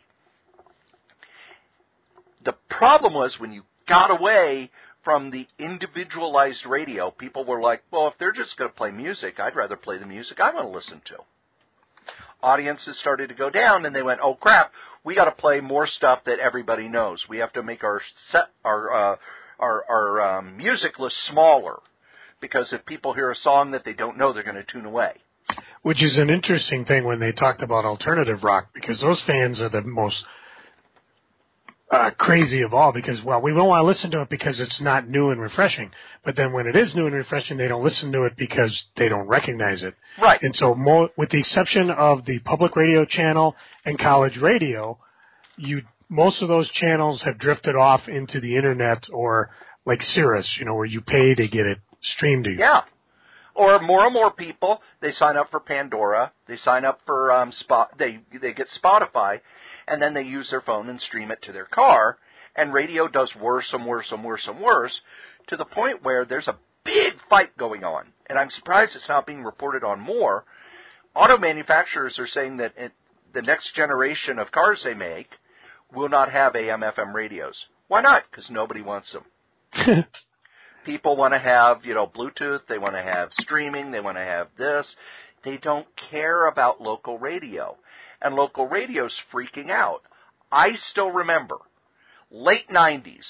The problem was when you got away from the individualized radio, people were like, well, if they're just going to play music, I'd rather play the music I want to listen to. Audiences started to go down, and they went, oh, crap, we got to play more stuff that everybody knows. We have to make our set, our uh, our, our um, music list smaller, because if people hear a song that they don't know, they're going to tune away. Which is an interesting thing when they talked about alternative rock, because those fans are the most uh, crazy of all, because, well, we don't want to listen to it because it's not new and refreshing. But then when it is new and refreshing, they don't listen to it because they don't recognize it. Right. And so more, with the exception of the public radio channel and college radio, you most of those channels have drifted off into the Internet, or like Sirius, you know, where you pay to get it streamed to you. Yeah. Or more and more people, they sign up for Pandora, they sign up for um, Spot, they they get Spotify, and then they use their phone and stream it to their car, and radio does worse and worse and worse and worse, to the point where there's a big fight going on, and I'm surprised it's not being reported on more. Auto manufacturers are saying that it, the next generation of cars they make will not have A M F M radios. Why not? Because nobody wants them. People want to have, you know, Bluetooth, they want to have streaming, they want to have this. They don't care about local radio. And local radio's freaking out. I still remember, late nineties,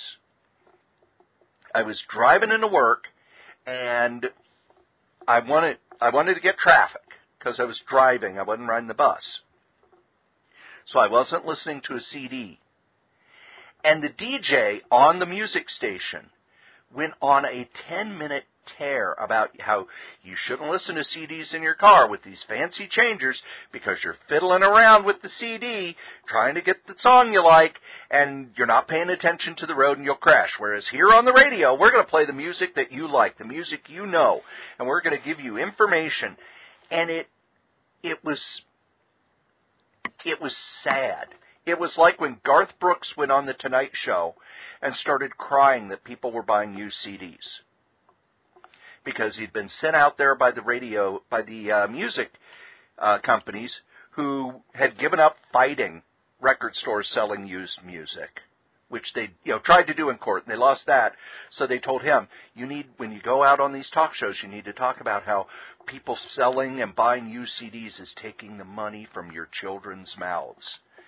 I was driving into work, and I wanted, I wanted to get traffic, because I was driving, I wasn't riding the bus. So I wasn't listening to a C D. And the D J on the music station went on a ten-minute tear about how you shouldn't listen to C Ds in your car with these fancy changers because you're fiddling around with the C D trying to get the song you like, and you're not paying attention to the road and you'll crash. Whereas here on the radio, we're going to play the music that you like, the music you know, and we're going to give you information. And it it was it was sad. It was like when Garth Brooks went on The Tonight Show and started crying that people were buying used C Ds. Because he'd been sent out there by the radio, by the uh, music uh, companies who had given up fighting record stores selling used music, which they you know tried to do in court, and they lost that. So they told him, you need, when you go out on these talk shows, you need to talk about how people selling and buying used C Ds is taking the money from your children's mouths.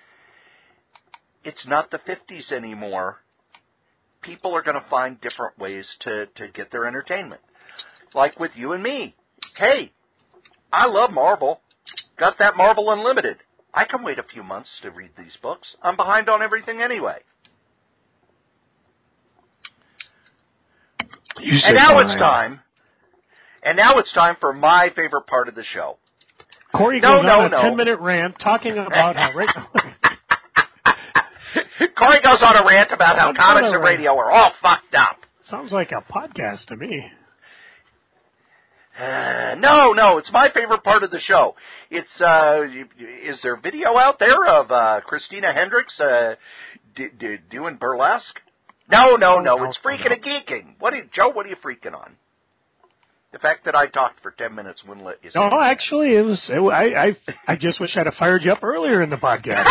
It's not the fifties anymore. People are going to find different ways to, to get their entertainment. Like with you and me. Hey, I love Marvel. Got that Marvel Unlimited. I can wait a few months to read these books. I'm behind on everything anyway. You and now fine. it's time. And now it's time for my favorite part of the show. Corey no, goes no, on a no. ten-minute rant talking about how right Corey goes on a rant about how That's comics not a and rant. radio are all fucked up. Sounds like a podcast to me. Uh, no, no, it's my favorite part of the show. It's, uh, is there video out there of uh, Christina Hendricks uh, d- d- doing burlesque? No, no, no, it's freaking and geeking. What are you, Joe, what are you freaking on? The fact that I talked for ten minutes wouldn't let you say No, that. actually, it was. It, I, I I just wish I'd have fired you up earlier in the podcast.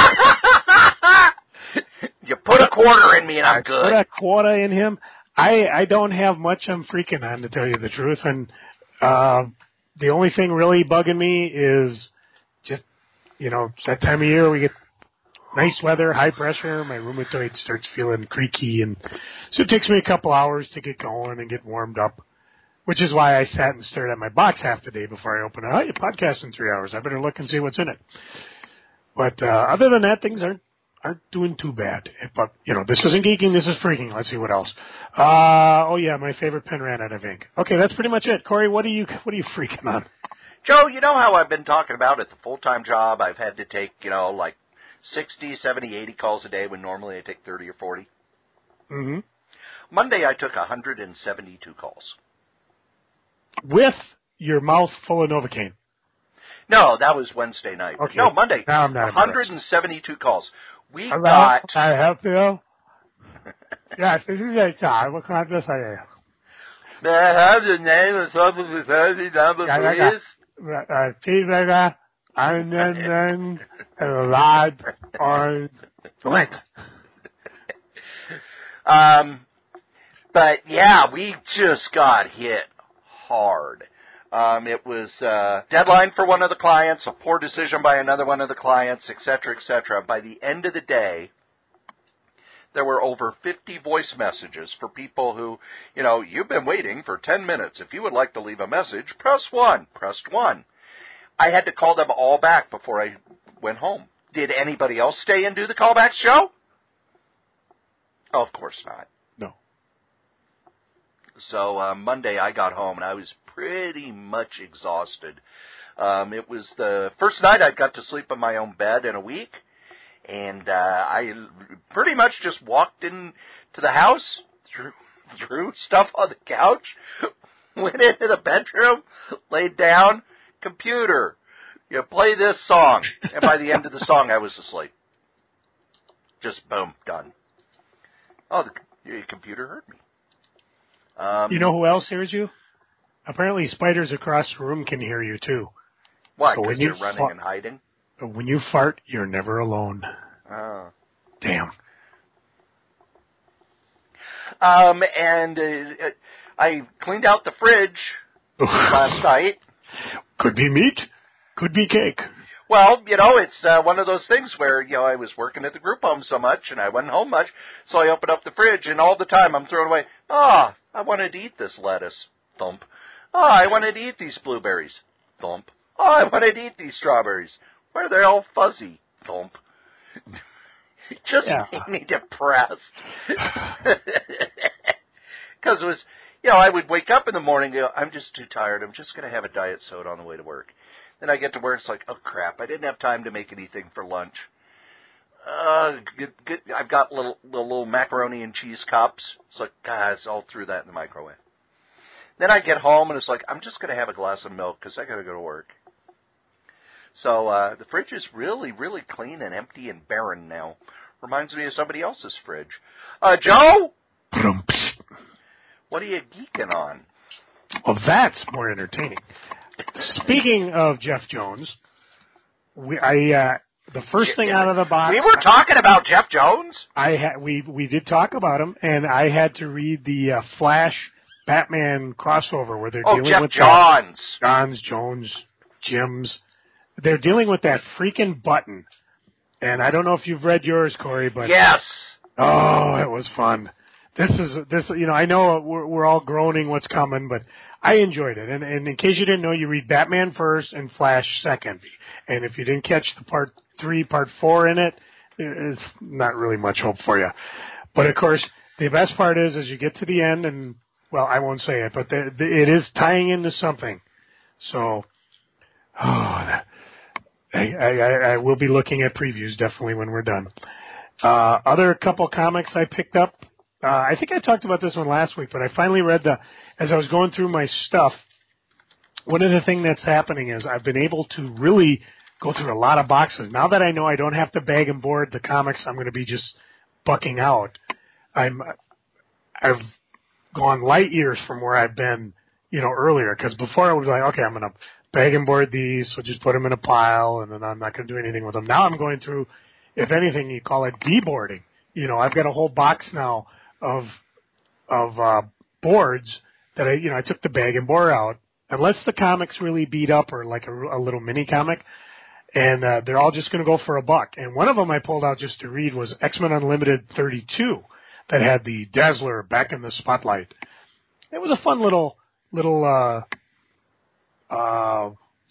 You put a quarter in me and I'm I good. Put a quarter in him. I I don't have much I'm freaking on, to tell you the truth, and uh, the only thing really bugging me is just, you know, it's that time of year we get nice weather, high pressure. My rheumatoid starts feeling creaky, and so it takes me a couple hours to get going and get warmed up. Which is why I sat and stared at my box half the day before I opened it. Oh, you podcast in three hours. I better look and see what's in it. But uh, other than that, things aren't aren't doing too bad. But, you know, this isn't geeking. This is freaking. Let's see what else. Uh, oh, yeah, my favorite pen ran out of ink. Okay, that's pretty much it. Corey, what are you what are you freaking on? Joe, you know how I've been talking about at the full-time job I've had to take, you know, like sixty, seventy, eighty calls a day when normally I take thirty or forty. Mm-hmm. Monday I took one hundred seventy-two calls. With your mouth full of Novocaine. No, that was Wednesday night. Okay. No, Monday. Now I'm not one hundred seventy-two calls. We Hello, got... can I help you? Yes, this is H R. What can I do for you? May I have the name and social security number, Yeah, yeah, please? yeah. Uh, cheeseburger, onion rings, and a large orange drink. Um, but yeah, we just got hit hard. Um, it was uh, deadline for one of the clients, a poor decision by another one of the clients, et cetera, et cetera. By the end of the day, there were over fifty voice messages for people who, you know, you've been waiting for ten minutes. If you would like to leave a message, press one. Pressed one. I had to call them all back before I went home. Did anybody else stay and do the callback show? Oh, of course not. No. So uh, Monday I got home and I was pretty much exhausted. Um, it was the first night I got to sleep in my own bed in a week. And uh, I pretty much just walked into the house, threw, threw stuff on the couch, went into the bedroom, laid down, computer, you know, play this song. And by the end of the song, I was asleep. Just boom, done. Oh, the, the computer heard me. Um, You know who else hears you? Apparently spiders across the room can hear you, too. Why, So because when they're you running fa- and hiding? When you fart, you're never alone. Oh. Damn. Um, and uh, I cleaned out the fridge last night. Could be meat. Could be cake. Well, you know, it's uh, one of those things where, you know, I was working at the group home so much and I wasn't home much, so I opened up the fridge and all the time I'm throwing away, ah, oh, I wanted to eat this lettuce. Thump. Oh, I wanted to eat these blueberries. Thump. Oh, I wanted to eat these strawberries. Why are they all fuzzy? Thump. It just Yeah. made me depressed. Because it was, you know, I would wake up in the morning and go, I'm just too tired. I'm just going to have a diet soda on the way to work. Then I get to work, it's like, oh, crap, I didn't have time to make anything for lunch. Uh, good, good. I've got little, little little macaroni and cheese cups. It's like, guys, I'll throw that in the microwave. Then I get home, and it's like, I'm just going to have a glass of milk because I got to go to work. So uh, the fridge is really, really clean and empty and barren now. Reminds me of somebody else's fridge. Uh, Joe? What are you geeking on? Well, that's more entertaining. Speaking of Jeff Jones, we, I uh, the first thing out of the box. We were talking about Jeff Jones. I ha- we we did talk about him, and I had to read the uh, Flash Batman crossover where they're oh, dealing Jeff with Johns, that, Johns, Jones, Jims. They're dealing with that freaking button, and I don't know if you've read yours, Corey, but yes. Oh, it was fun. This is this. You know, I know we're, we're all groaning what's coming, but I enjoyed it. And, and in case you didn't know, you read Batman first and Flash second. And if you didn't catch the part three, part four in it, it's not really much hope for you. But of course, the best part is, as you get to the end, and well, I won't say it, but the, the, it is tying into something. So, oh, that, I, I, I will be looking at previews definitely when we're done. Uh, other couple comics I picked up. Uh, I think I talked about this one last week, but I finally read the, as I was going through my stuff, one of the things that's happening is I've been able to really go through a lot of boxes. Now that I know I don't have to bag and board the comics I'm going to be just bucking out, I'm, I've gone light years from where I've been, you know, earlier. Because before I was like, okay, I'm going to bag and board these, so just put them in a pile, and then I'm not going to do anything with them. Now I'm going through, if anything, you call it deboarding. You know, I've got a whole box now of of uh, boards that I, you know, I took the bag and board out. Unless the comics really beat up or like a, a little mini comic, and uh, they're all just going to go for a buck. And one of them I pulled out just to read was X-Men Unlimited thirty-two, that had the Dazzler back in the spotlight. It was a fun little little. Uh, uh,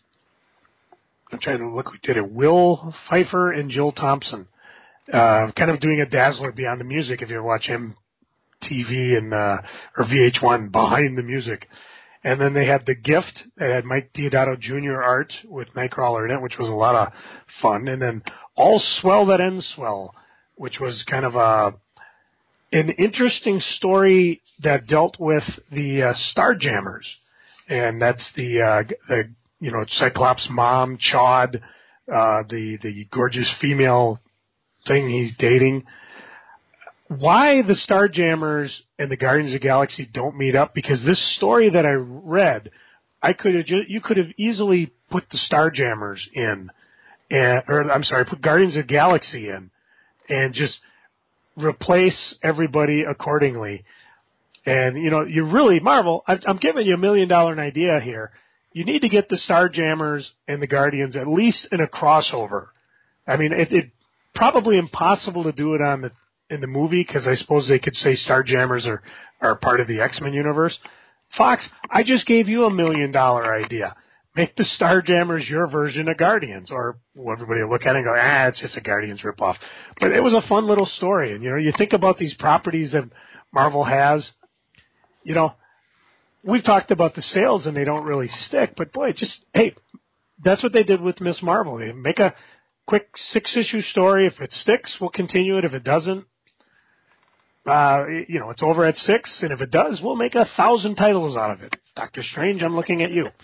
I'm trying to look. We did it. Will Pfeiffer and Jill Thompson, uh, kind of doing a Dazzler beyond the music. If you ever watch M T V and uh, or V H one behind the music. And then they had The Gift that had Mike Deodato Junior art with Nightcrawler in it, which was a lot of fun. And then All Swell That Ends Swell, which was kind of a an interesting story that dealt with the uh, Starjammers. And that's the, uh, the you know, Cyclops' mom, Chaude, uh, the, the gorgeous female thing he's dating. Why the Starjammers and the Guardians of the Galaxy don't meet up? Because this story that I read, I could have ju- you could have easily put the Starjammers in, and, or I'm sorry, put Guardians of the Galaxy in, and just replace everybody accordingly. And you know, you really Marvel. I'm, I'm giving you a million dollar idea here. You need to get the Starjammers and the Guardians at least in a crossover. I mean, it, it probably impossible to do it on the in the movie, because I suppose they could say Starjammers are, are part of the X-Men universe. Fox, I just gave you a million dollar idea. Make the Starjammers your version of Guardians, or everybody will look at it and go, ah, it's just a Guardians ripoff. But it was a fun little story. And, you know, you think about these properties that Marvel has, you know, we've talked about the sales and they don't really stick, but boy, just, hey, that's what they did with Miss Marvel. They make a quick six-issue story. If it sticks, we'll continue it. If it doesn't, Uh, you know, it's over at six, and if it does, we'll make a thousand titles out of it. Doctor Strange, I'm looking at you.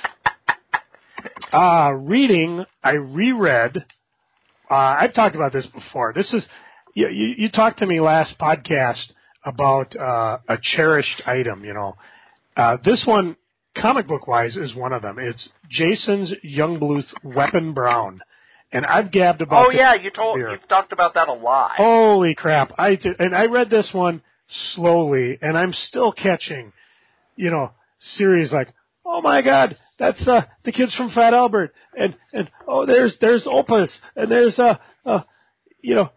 Uh, reading, I reread, uh, I've talked about this before. This is, you, you, you talked to me last podcast about, uh, a cherished item, you know. Uh, this one, comic book wise, is one of them. It's Jason's Youngblood Weapon Brown. And I've gabbed about. Oh yeah, you told here. you've talked about that a lot. Holy crap! I did, and I read this one slowly, and I'm still catching, you know, series like, oh my God, that's uh, the kids from Fat Albert, and and oh there's there's Opus, and there's uh, uh you know,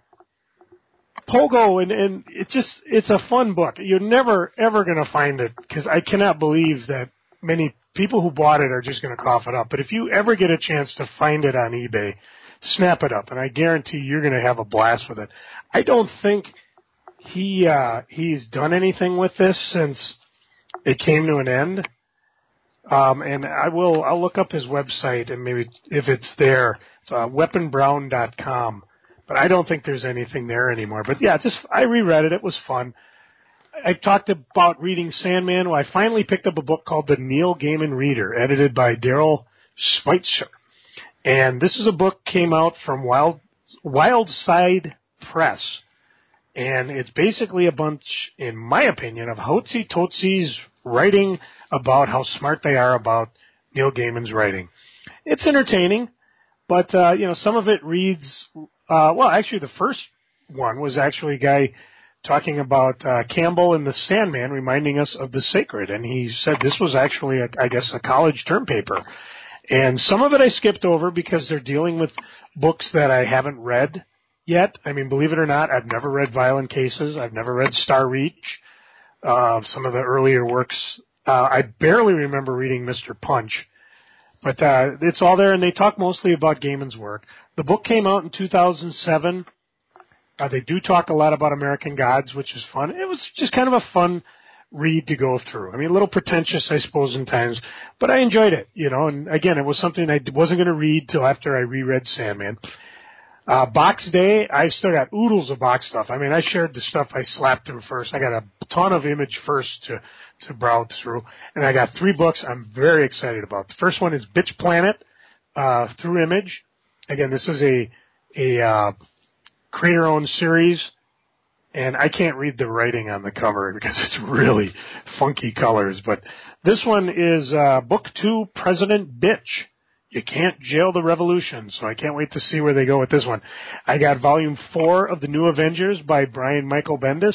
Pogo, and and it just it's a fun book. You're never ever gonna find it, because I cannot believe that many people who bought it are just gonna cough it up. But if you ever get a chance to find it on eBay, snap it up, and I guarantee you're going to have a blast with it. I don't think he uh, he's done anything with this since it came to an end. Um, and I will I'll look up his website, and maybe if it's there, it's uh, weapon brown dot com. But I don't think there's anything there anymore. But yeah, just I reread it. It was fun. I talked about reading Sandman. Well, I finally picked up a book called The Neil Gaiman Reader, edited by Daryl Schweitzer. And this is a book came out from Wild Wildside Press, and it's basically a bunch, in my opinion, of hootsy totsies writing about how smart they are about Neil Gaiman's writing. It's entertaining, but uh, you know, some of it reads uh, well. Actually, the first one was actually a guy talking about uh, Campbell and the Sandman, reminding us of the Sacred, and he said this was actually, a, I guess, a college term paper. And some of it I skipped over because they're dealing with books that I haven't read yet. I mean, believe it or not, I've never read Violent Cases. I've never read Star Reach, uh, some of the earlier works. Uh, I barely remember reading Mister Punch. But uh, it's all there, and they talk mostly about Gaiman's work. The book came out in two thousand seven. Uh, they do talk a lot about American Gods, which is fun. It was just kind of a fun read to go through. I mean, a little pretentious, I suppose, in times, but I enjoyed it, you know, and again, it was something I wasn't going to read till after I reread Sandman. Uh, Box Day, I still got oodles of box stuff. I mean, I shared the stuff I slapped through first. I got a ton of Image first to, to browse through, and I got three books I'm very excited about. The first one is Bitch Planet, uh, through Image. Again, this is a, a, uh, creator-owned series. And I can't read the writing on the cover because it's really funky colors. But this one is uh, Book Two, President Bitch. You can't jail the revolution. So I can't wait to see where they go with this one. I got Volume Four of the New Avengers by Brian Michael Bendis,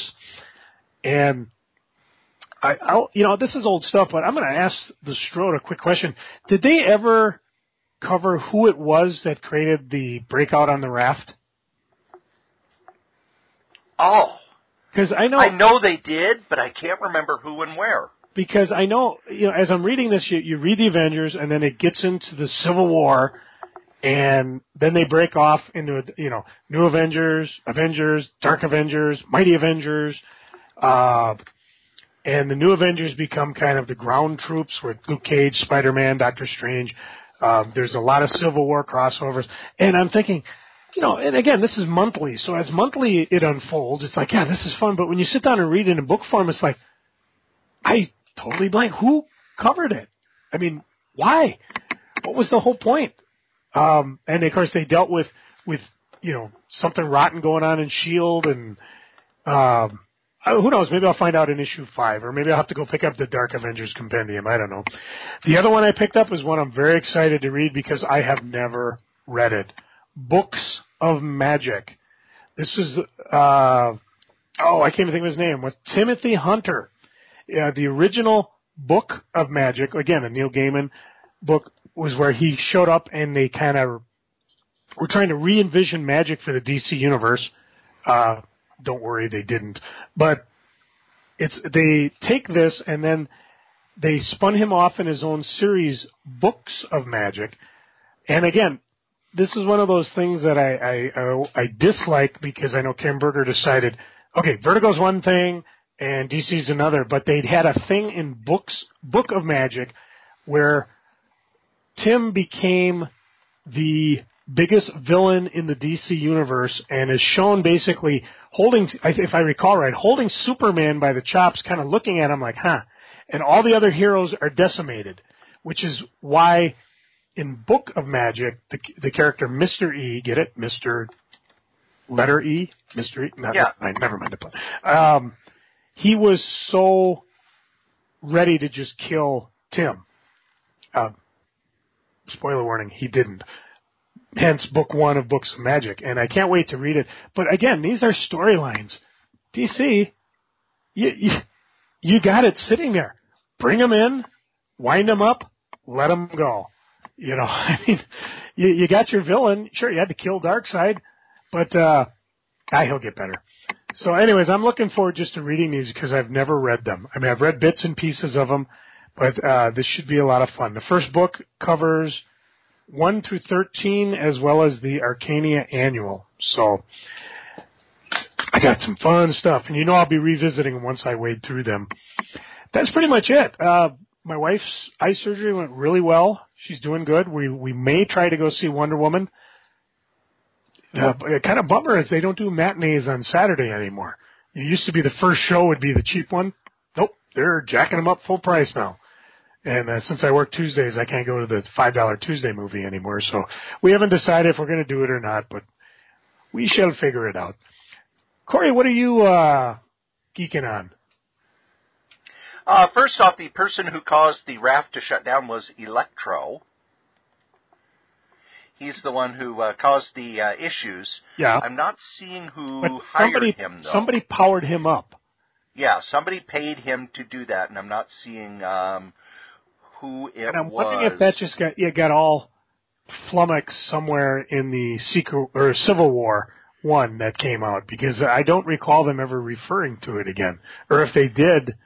and I, I'll, you know, this is old stuff, but I'm going to ask the Strode a quick question. Did they ever cover who it was that created the Breakout on the Raft? Oh, because I know I know they did, but I can't remember who and where. Because I know, you know, as I'm reading this, you, you read the Avengers, and then it gets into the Civil War, and then they break off into, you know, New Avengers, Avengers, Dark Avengers, Mighty Avengers, uh, and the New Avengers become kind of the ground troops with Luke Cage, Spider-Man, Doctor Strange. Um, there's a lot of Civil War crossovers, and I'm thinking, you know, and again, this is monthly, so as monthly it unfolds, it's like, yeah, this is fun, but when you sit down and read it in book form, it's like, I totally blank. Who covered it? I mean, why? What was the whole point? Um, and of course, they dealt with, with, you know, something rotten going on in S H I E L D, and, um, who knows, maybe I'll find out in issue five, or maybe I'll have to go pick up the Dark Avengers Compendium. I don't know. The other one I picked up is one I'm very excited to read because I have never read it. Books of Magic. This is, uh, oh, I can't even think of his name, with Timothy Hunter. Uh, the original Book of Magic, again, a Neil Gaiman book, was where he showed up and they kind of were trying to re-envision magic for the D C universe. Uh, don't worry, they didn't. But it's they take this and then they spun him off in his own series, Books of Magic. And again, this is one of those things that I, I, I, I dislike because I know Ken Berger decided, okay, Vertigo's one thing and D C's another, but they'd had a thing in books, Book of Magic where Tim became the biggest villain in the D C universe and is shown basically holding, if I recall right, holding Superman by the chops, kind of looking at him like, huh. And all the other heroes are decimated, which is why in Book of Magic, the, the character Mister E, get it? Mister Letter E? Mister E? No, yeah. I never mind the pun. Um, he was so ready to just kill Tim. Uh, spoiler warning, he didn't. Hence, book one of Books of Magic, and I can't wait to read it. But again, these are storylines. D C, you, you, you got it sitting there. Bring them in, wind them up, let them go. You know, I mean, you, you got your villain. Sure, you had to kill Darkseid, but uh, ah, he'll get better. So anyways, I'm looking forward just to reading these because I've never read them. I mean, I've read bits and pieces of them, but uh, this should be a lot of fun. The first book covers one through thirteen as well as the Arcania Annual. So I got some fun stuff, and you know I'll be revisiting them once I wade through them. That's pretty much it. Uh, my wife's eye surgery went really well. She's doing good. We we may try to go see Wonder Woman. Uh, kind of bummer is they don't do matinees on Saturday anymore. It used to be the first show would be the cheap one. Nope, they're jacking them up full price now. And uh, since I work Tuesdays, I can't go to the five dollar Tuesday movie anymore. So we haven't decided if we're going to do it or not, but we shall figure it out. Corey, what are you uh, geeking on? Uh, first off, the person who caused the raft to shut down was Electro. He's the one who uh, caused the uh, issues. Yeah. I'm not seeing who but hired somebody, him, though. Somebody powered him up. Yeah, somebody paid him to do that, and I'm not seeing um, who it was. And I'm wondering if that just got yeah, got all flummoxed somewhere in the secret or Civil War one that came out, because I don't recall them ever referring to it again. Or if they did,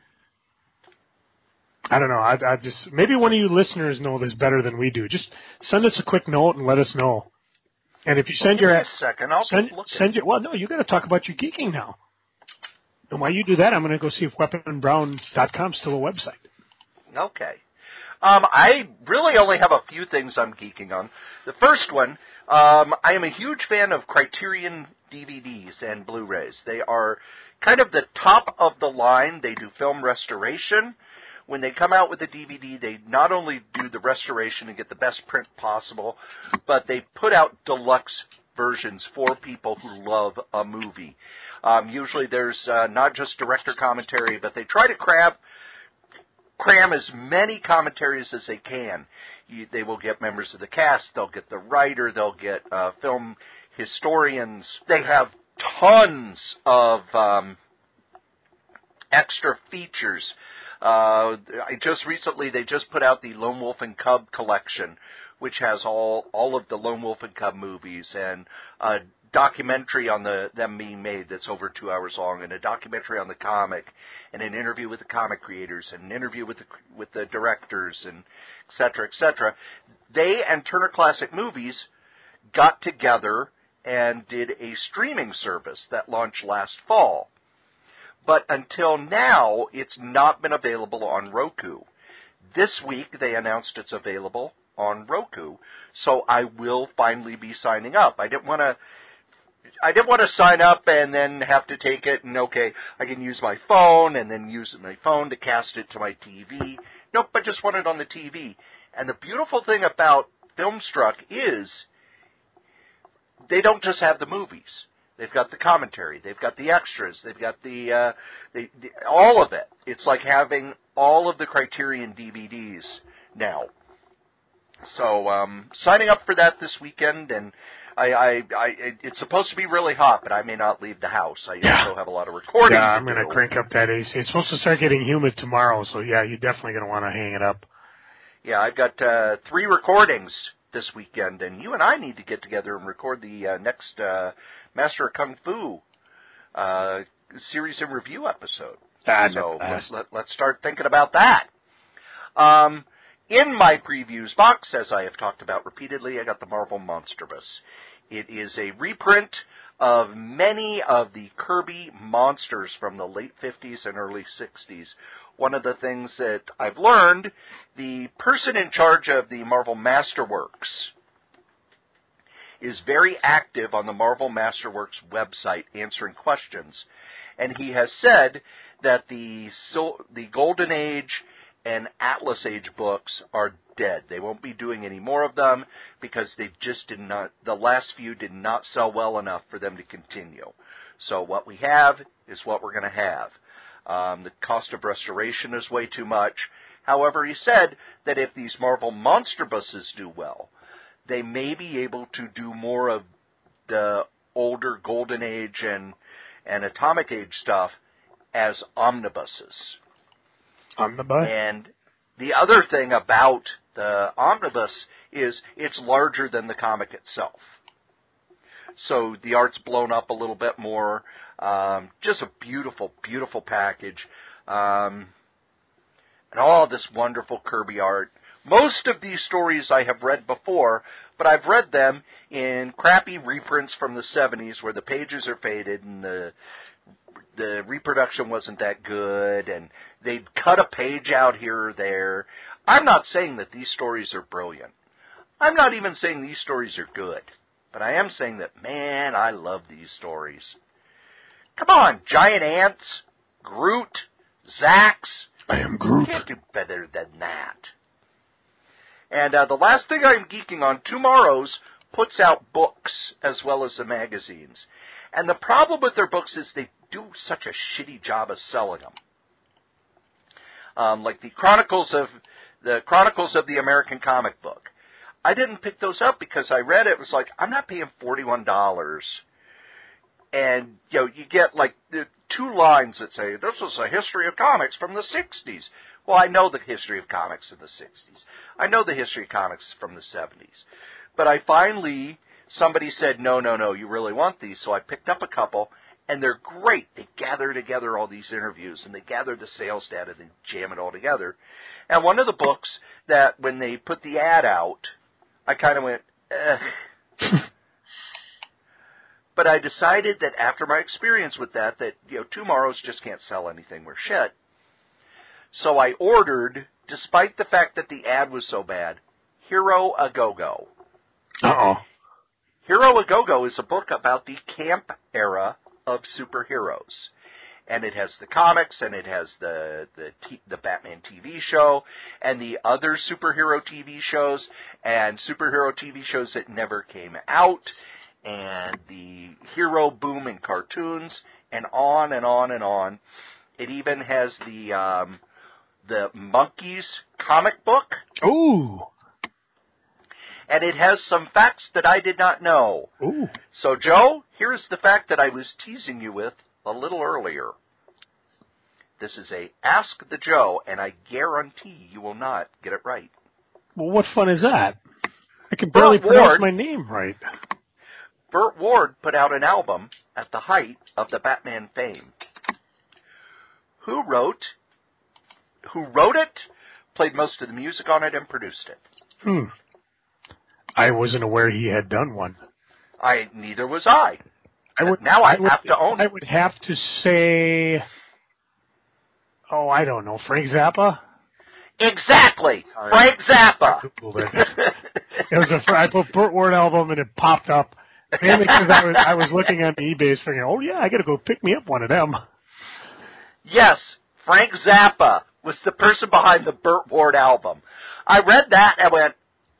I don't know. I, I just maybe one of you listeners know this better than we do. Just send us a quick note and let us know. And if you send well, your give me a second, I'll send keep looking. send your well, no, you got to talk about your geeking now. And while you do that, I'm going to go see if weapon brown dot com is still a website. Okay. Um, I really only have a few things I'm geeking on. The first one, um, I am a huge fan of Criterion D V Ds and Blu-rays. They are kind of the top of the line. They do film restoration. When they come out with a D V D, they not only do the restoration and get the best print possible, but they put out deluxe versions for people who love a movie. Um, usually there's uh, not just director commentary, but they try to cram, cram as many commentaries as they can. You, they will get members of the cast, they'll get the writer, they'll get uh, film historians. They have tons of um, extra features. Uh, I just recently, they just put out the Lone Wolf and Cub collection, which has all, all of the Lone Wolf and Cub movies, and a documentary on the them being made that's over two hours long, and a documentary on the comic, and an interview with the comic creators, and an interview with the with the directors, and et cetera, et cetera. They and Turner Classic Movies got together and did a streaming service that launched last fall. but until now, it's not been available on Roku. This week, they announced it's available on Roku, so I will finally be signing up. I didn't want to I didn't want to sign up and then have to take it and, okay, I can use my phone and then use my phone to cast it to my T V. Nope, I just want it on the T V. And the beautiful thing about Filmstruck is they don't just have the movies. They've got the commentary. They've got the extras. They've got the, uh, the, the all of it. It's like having all of the Criterion D V Ds now. So um, signing up for that this weekend, and I, I, I, it's supposed to be really hot, but I may not leave the house. I yeah. also have a lot of recording Yeah, to I'm going to do. crank up that A C. It's supposed to start getting humid tomorrow, so yeah, you're definitely going to want to hang it up. Yeah, I've got uh, three recordings this weekend, and you and I need to get together and record the uh, next uh, Master of Kung Fu uh, series and review episode. Ah, so no, let's, let, let's start thinking about that. Um, in my previews box, as I have talked about repeatedly, I got the Marvel Monsterbus. It is a reprint of many of the Kirby monsters from the late fifties and early sixties. One of the things that I've learned, the person in charge of the Marvel Masterworks is very active on the Marvel Masterworks website answering questions. And he has said that the the Golden Age and Atlas Age books are dead. They won't be doing any more of them because they just did not, the last few did not sell well enough for them to continue. So what we have is what we're going to have. Um, the cost of restoration is way too much. However, he said that if these Marvel Monsterbuses do well, they may be able to do more of the older Golden Age and, and Atomic Age stuff as omnibuses. Omnibus? And the other thing about the omnibus is it's larger than the comic itself. So the art's blown up a little bit more. Um, just a beautiful, beautiful package. Um, and all this wonderful Kirby art. Most of these stories I have read before, but I've read them in crappy reprints from the seventies where the pages are faded and the the reproduction wasn't that good, and they'd cut a page out here or there. I'm not saying that these stories are brilliant. I'm not even saying these stories are good. But I am saying that, man, I love these stories. Come on, giant ants, Groot, Zax. I am Groot. You can't do better than that. And uh, the last thing I'm geeking on, Tomorrow's puts out books as well as the magazines. And the problem with their books is they do such a shitty job of selling them. Um, like the Chronicles of the Chronicles of the American Comic Book. I didn't pick those up because I read it. It was like, I'm not paying forty-one dollars. And, you know, you get like the two lines that say, this is a history of comics from the sixties. Well, I know the history of comics in the sixties. I know the history of comics from the seventies. But I finally, somebody said, no, no, no, you really want these. So I picked up a couple, and they're great. They gather together all these interviews, and they gather the sales data and jam it all together. And one of the books that when they put the ad out, I kind of went, eh. But I decided that after my experience with that, that, you know, Tomorrow's just can't sell anything worth shit. So I ordered, despite the fact that the ad was so bad, Hero A Go-Go. Uh-oh. Hero A Go-Go is a book about the camp era of superheroes. And it has the comics, and it has the the, t- the Batman T V show, and the other superhero T V shows, and superhero T V shows that never came out, and the hero boom in cartoons, and on and on and on. It even has the um, the Monkeys comic book. Ooh. And it has some facts that I did not know. Ooh. So, Joe, here's the fact that I was teasing you with a little earlier. This is a Ask the Joe, and I guarantee you will not get it right. Well, what fun is that? I can barely Burt pronounce Ward, my name right. Burt Ward put out an album at the height of the Batman fame. Who wrote, who wrote it, played most of the music on it, and produced it? Hmm. I wasn't aware he had done one. I neither was I. I would, now I, I would, have to own I it. would have to say Oh, I don't know. Frank Zappa? Exactly. Sorry. Frank Zappa. I Googled it. It was a, I put Burt Ward album and it popped up. Mainly because I was, I was looking on the eBay thinking, oh yeah, I gotta go pick me up one of them. Yes, Frank Zappa was the person behind the Burt Ward album. I read that and went,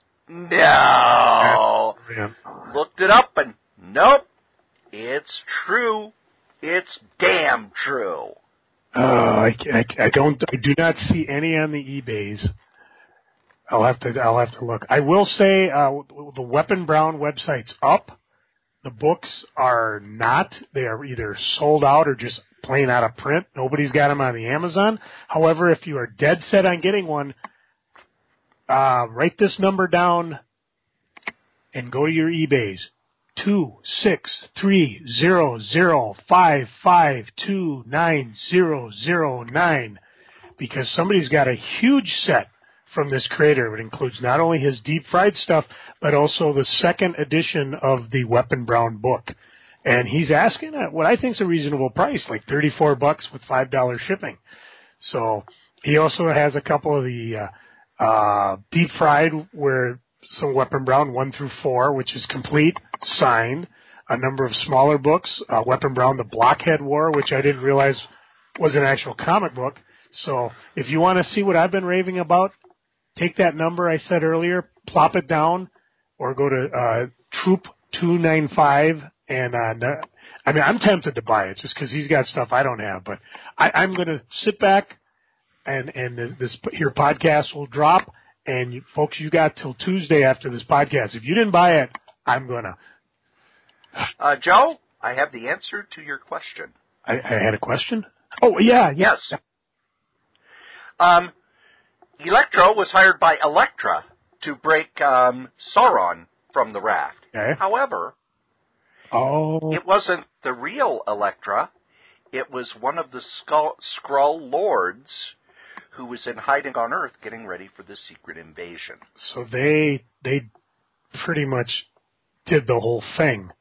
no. Man. Looked it up and nope, it's true. It's damn true. Uh, I, I, I don't, I do not see any on the eBays. I'll have to, I'll have to look. I will say, uh, the Weapon Brown website's up. The books are not. They are either sold out or just plain out of print. Nobody's got them on the Amazon. However, if you are dead set on getting one, uh, write this number down and go to your eBays. Two six three zero zero five five two nine zero zero nine, because somebody's got a huge set from this creator. It includes not only his deep fried stuff, but also the second edition of the Weapon Brown book. And he's asking at what I think is a reasonable price, like thirty-four bucks with five dollars shipping. So he also has a couple of the uh, uh, deep fried where some Weapon Brown one through four, which is complete, signed. A number of smaller books, uh, Weapon Brown, The Blockhead War, which I didn't realize was an actual comic book. So if you want to see what I've been raving about, take that number I said earlier, plop it down, or go to uh, Troop two ninety-five. And uh, I mean, I'm tempted to buy it just because he's got stuff I don't have. But I, I'm going to sit back, and and this, this here podcast will drop. And you, folks, you got till Tuesday after this podcast. If you didn't buy it, I'm gonna. Uh, Joe, I have the answer to your question. I, I had a question. Oh yeah, yes. Um, Electro was hired by Elektra to break um, Sauron from the raft. Okay. However, oh, it wasn't the real Elektra. It was one of the Skull, Skrull lords who was in hiding on Earth getting ready for the secret invasion. So they they pretty much did the whole thing.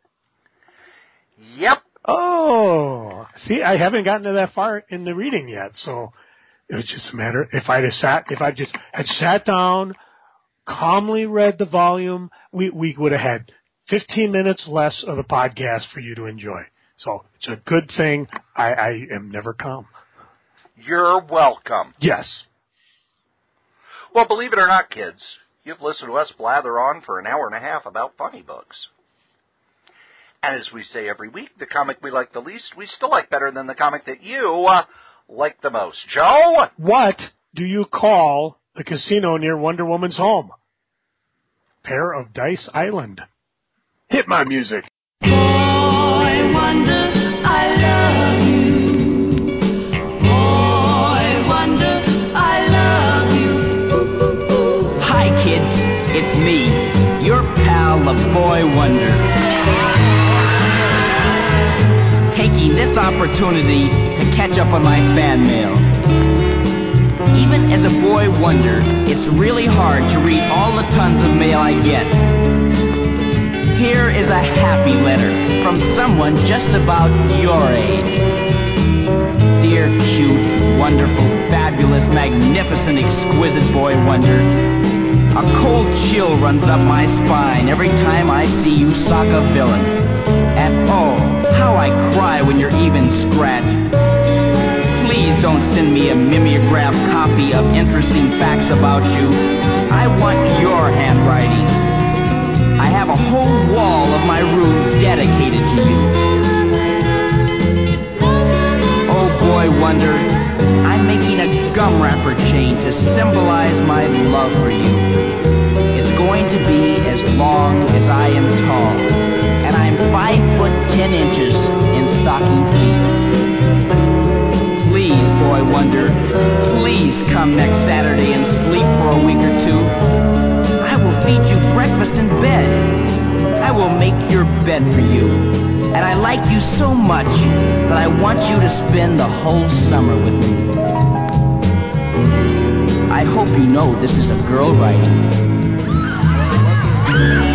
Yep. Oh, see, I haven't gotten to that far in the reading yet, so it was just a matter, if I'd have sat, if I just had sat down, calmly read the volume, we, we would have had fifteen minutes less of the podcast for you to enjoy. So it's a good thing I, I am never calm. You're welcome. Yes. Well, believe it or not, kids, you've listened to us blather on for an hour and a half about funny books. And as we say every week, the comic we like the least, we still like better than the comic that you uh, like the most. Joe? What do you call the casino near Wonder Woman's home? Pair of Dice Island. Hit my music. Boy wonder, I love you. Boy wonder, I love you. Ooh, ooh, ooh. Hi kids, it's me, your pal, the Boy Wonder. Taking this opportunity to catch up on my fan mail. Even as a boy wonder, it's really hard to read all the tons of mail I get. Here is a happy letter from someone just about your age. Dear, cute, wonderful, fabulous, magnificent, exquisite boy wonder, a cold chill runs up my spine every time I see you sock a villain. And oh, how I cry when you're even scratched. Please don't send me a mimeograph copy of interesting facts about you. I want your handwriting. I have a whole wall of my room dedicated to you. Oh boy wonder, I'm making a gum wrapper chain to symbolize my love for you. It's going to be as long as I am tall, and I'm five foot ten inches in stocking feet. Please, boy wonder, please come next Saturday and sleep for a week or two. I will feed you breakfast in bed. I will make your bed for you. And I like you so much that I want you to spend the whole summer with me. I hope you know this is a girl writing.